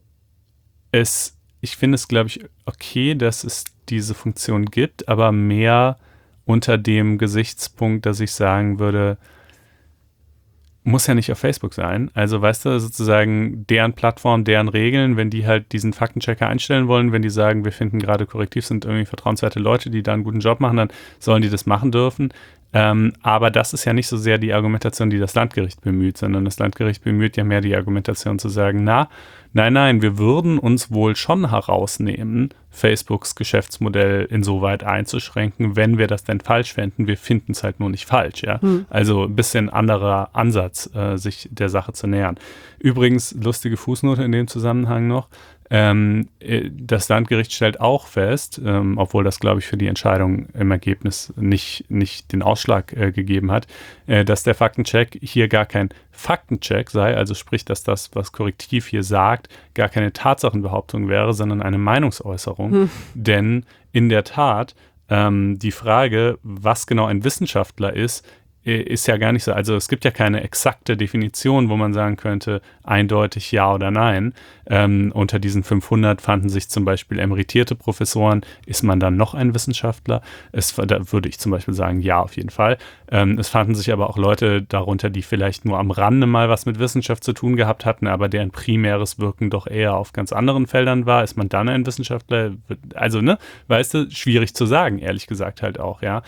C: es, glaube ich, okay, dass es diese Funktion gibt, aber mehr unter dem Gesichtspunkt, dass ich sagen würde, muss ja nicht auf Facebook sein. Also weißt du, sozusagen deren Plattform, deren Regeln, wenn die halt diesen Faktenchecker einstellen wollen, wenn die sagen, wir finden gerade korrektiv, sind irgendwie vertrauenswerte Leute, die da einen guten Job machen, dann sollen die das machen dürfen. Aber das ist ja nicht so sehr die Argumentation, die das Landgericht bemüht, sondern das Landgericht bemüht ja mehr die Argumentation zu sagen, nein, wir würden uns wohl schon herausnehmen, Facebooks Geschäftsmodell insoweit einzuschränken, wenn wir das denn falsch fänden. Wir finden es halt nur nicht falsch, ja. Also ein bisschen anderer Ansatz, sich der Sache zu nähern. Übrigens, lustige Fußnote in dem Zusammenhang noch. Das Landgericht stellt auch fest, obwohl das, glaube ich, für die Entscheidung im Ergebnis nicht den Ausschlag gegeben hat, dass der Faktencheck hier gar kein Faktencheck sei, also sprich, dass das, was Korrektiv hier sagt, gar keine Tatsachenbehauptung wäre, sondern eine Meinungsäußerung. Denn in der Tat, die Frage, was genau ein Wissenschaftler ist ja gar nicht so, also es gibt ja keine exakte Definition, wo man sagen könnte, eindeutig ja oder nein. Unter diesen 500 fanden sich zum Beispiel emeritierte Professoren. Ist man dann noch ein Wissenschaftler? Da würde ich zum Beispiel sagen, ja, auf jeden Fall. Es fanden sich aber auch Leute darunter, die vielleicht nur am Rande mal was mit Wissenschaft zu tun gehabt hatten, aber deren primäres Wirken doch eher auf ganz anderen Feldern war. Ist man dann ein Wissenschaftler? Also, weißt du, schwierig zu sagen, ehrlich gesagt halt auch, ja.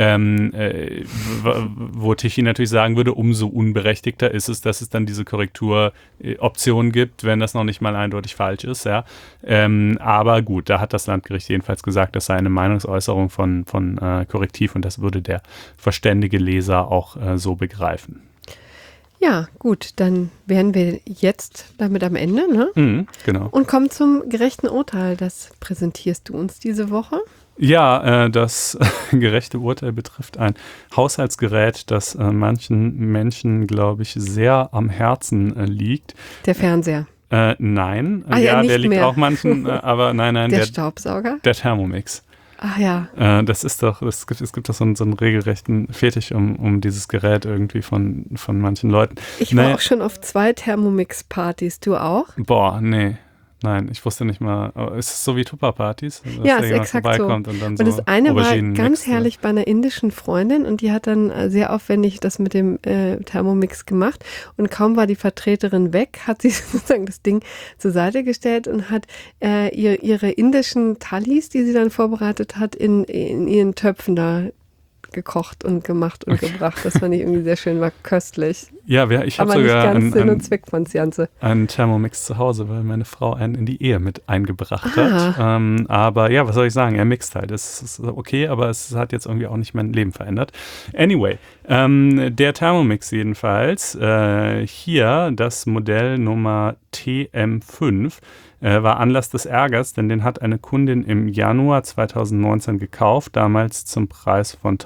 C: Wo Tichy natürlich sagen würde, umso unberechtigter ist es, dass es dann diese Korrekturoption gibt, wenn das noch nicht mal eindeutig falsch ist, ja. Aber gut, da hat das Landgericht jedenfalls gesagt, das sei eine Meinungsäußerung von Korrektiv und das würde der verständige Leser auch so begreifen.
B: Ja, gut, dann wären wir jetzt damit am Ende, ne?
C: Genau.
B: Und kommen zum gerechten Urteil. Das präsentierst du uns diese Woche.
C: Ja, das gerechte Urteil betrifft ein Haushaltsgerät, das manchen Menschen, glaube ich, sehr am Herzen liegt.
B: Der Fernseher.
C: Nein,
B: ja,
C: der liegt
B: mehr.
C: auch manchen, aber nein.
B: Der Staubsauger?
C: Der Thermomix.
B: Ach ja.
C: Es gibt doch so einen regelrechten Fetisch um dieses Gerät irgendwie von manchen Leuten.
B: Ich war auch schon auf 2 Thermomix-Partys. Du auch?
C: Boah, nee. Nein, ich wusste nicht mal. Ist es so wie Tupper-Partys?
B: Ja, ist exakt so.
C: Und dann
B: und das eine war ganz herrlich bei einer indischen Freundin und die hat dann sehr aufwendig das mit dem Thermomix gemacht und kaum war die Vertreterin weg, hat sie sozusagen das Ding zur Seite gestellt und hat ihre indischen Thalis, die sie dann vorbereitet hat, in ihren Töpfen da gekocht und gemacht und gebracht. Das fand ich irgendwie sehr schön, war köstlich.
C: Ja, ich habe
B: Aber
C: sogar
B: nicht ganz Sinn und Zweck von das Ganze.
C: Einen Thermomix zu Hause, weil meine Frau einen in die Ehe mit eingebracht hat. Aber ja, was soll ich sagen? Er mixt halt. Es ist okay, aber es hat jetzt irgendwie auch nicht mein Leben verändert. Anyway, der Thermomix jedenfalls, hier das Modell Nummer TM5, war Anlass des Ärgers, denn den hat eine Kundin im Januar 2019 gekauft, damals zum Preis von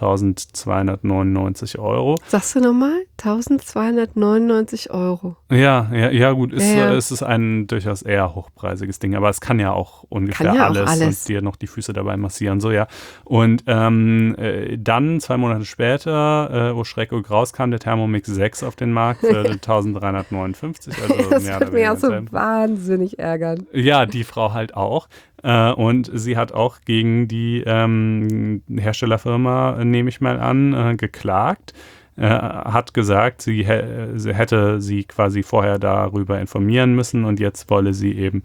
C: 1.299 €.
B: Sagst du nochmal? 1.299 €.
C: Ja, gut, es ist ein durchaus eher hochpreisiges Ding, aber es kann ja auch ungefähr alles und dir noch die Füße dabei massieren, so ja. Und dann 2 Monate später, wo Schreck und Graus kam, der Thermomix 6 auf den Markt für 1.359 €. Also
B: das wird mir auch so wahnsinnig ärgern.
C: Ja, die Frau halt auch. Und sie hat auch gegen die Herstellerfirma, nehme ich mal an, geklagt. Hat gesagt, sie hätte sie quasi vorher darüber informieren müssen und jetzt wolle sie eben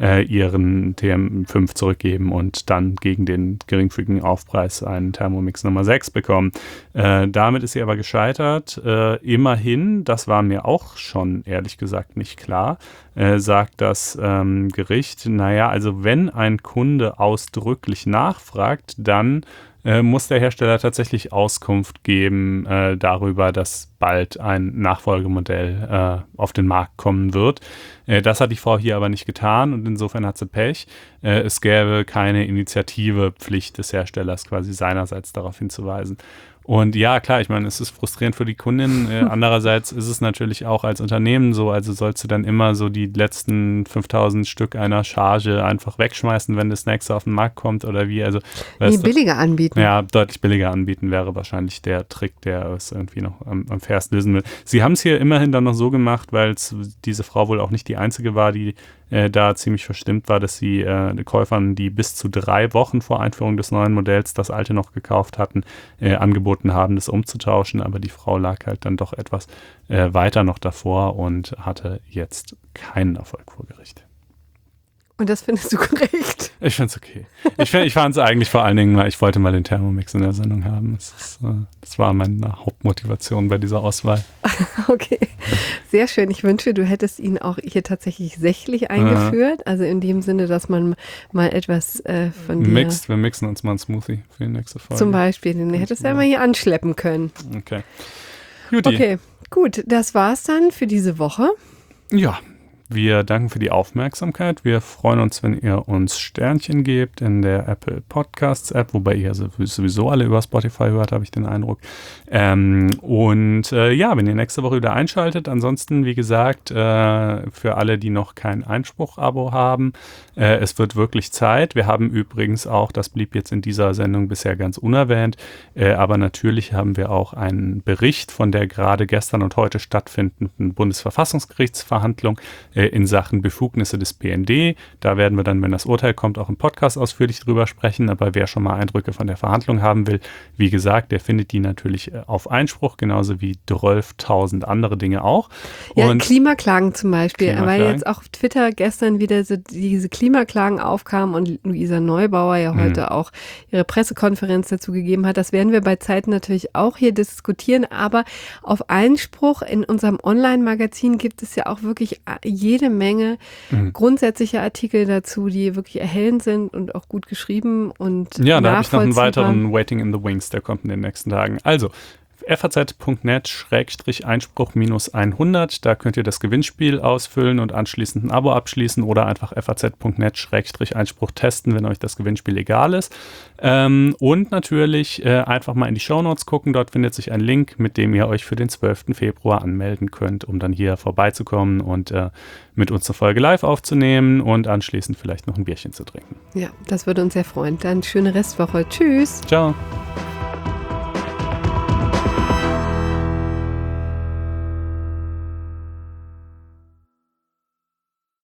C: ihren TM5 zurückgeben und dann gegen den geringfügigen Aufpreis einen Thermomix Nummer 6 bekommen. Damit ist sie aber gescheitert. Immerhin, das war mir auch schon ehrlich gesagt nicht klar, sagt das Gericht, naja, also wenn ein Kunde ausdrücklich nachfragt, dann muss der Hersteller tatsächlich Auskunft geben darüber, dass bald ein Nachfolgemodell auf den Markt kommen wird. Das hat die Frau hier aber nicht getan und insofern hat sie Pech. Es gäbe keine Initiativepflicht des Herstellers, quasi seinerseits darauf hinzuweisen. Und ja, klar, ich meine, es ist frustrierend für die Kundin. Andererseits ist es natürlich auch als Unternehmen so, also sollst du dann immer so die letzten 5.000 Stück einer Charge einfach wegschmeißen, wenn das nächste auf den Markt kommt oder wie? Also
B: billiger anbieten.
C: Ja, deutlich billiger anbieten wäre wahrscheinlich der Trick, der es irgendwie noch am fairsten lösen will. Sie haben es hier immerhin dann noch so gemacht, weil diese Frau wohl auch nicht die einzige war, die da ziemlich verstimmt war, dass sie Käufern, die bis zu 3 Wochen vor Einführung des neuen Modells das alte noch gekauft hatten, angeboten haben, das umzutauschen. Aber die Frau lag halt dann doch etwas weiter noch davor und hatte jetzt keinen Erfolg vor Gericht.
B: Und das findest du gerecht?
C: Ich finde es okay. Ich fand es eigentlich vor allen Dingen, weil ich wollte mal den Thermomix in der Sendung haben. Das war meine Hauptmotivation bei dieser Auswahl.
B: Okay, sehr schön. Ich wünsche, du hättest ihn auch hier tatsächlich sächlich eingeführt. Also in dem Sinne, dass man mal etwas von dir...
C: Wir mixen uns mal einen Smoothie für die nächste Folge.
B: Zum Beispiel, den hättest du ja mal hier anschleppen können.
C: Okay. Juti.
B: Okay, gut. Das war's dann für diese Woche.
C: Ja. Wir danken für die Aufmerksamkeit. Wir freuen uns, wenn ihr uns Sternchen gebt in der Apple Podcasts App, wobei ihr sowieso alle über Spotify hört, habe ich den Eindruck. Wenn ihr nächste Woche wieder einschaltet. Ansonsten, wie gesagt, für alle, die noch kein Einspruch-Abo haben, es wird wirklich Zeit. Wir haben übrigens auch, das blieb jetzt in dieser Sendung bisher ganz unerwähnt, aber natürlich haben wir auch einen Bericht von der gerade gestern und heute stattfindenden Bundesverfassungsgerichtsverhandlung in Sachen Befugnisse des BND. Da werden wir dann, wenn das Urteil kommt, auch im Podcast ausführlich drüber sprechen. Aber wer schon mal Eindrücke von der Verhandlung haben will, wie gesagt, der findet die natürlich auf Einspruch, genauso wie 12.000 andere Dinge auch.
B: Ja, und Klimaklagen zum Beispiel, weil jetzt auch auf Twitter gestern wieder so diese Klimaklagen aufkamen und Luisa Neubauer ja heute auch ihre Pressekonferenz dazu gegeben hat. Das werden wir bei Zeit natürlich auch hier diskutieren, aber auf Einspruch in unserem Online-Magazin gibt es ja auch wirklich jede Menge grundsätzliche Artikel dazu, die wirklich erhellend sind und auch gut geschrieben und
C: ja, da habe ich noch einen weiteren Waiting in the Wings, der kommt in den nächsten Tagen. Also, faz.net/Einspruch-100. Da könnt ihr das Gewinnspiel ausfüllen und anschließend ein Abo abschließen oder einfach faz.net/Einspruch testen, wenn euch das Gewinnspiel egal ist. Und natürlich einfach mal in die Shownotes gucken. Dort findet sich ein Link, mit dem ihr euch für den 12. Februar anmelden könnt, um dann hier vorbeizukommen und mit uns eine Folge live aufzunehmen und anschließend vielleicht noch ein Bierchen zu trinken.
B: Ja, das würde uns sehr freuen. Dann schöne Restwoche. Tschüss.
C: Ciao.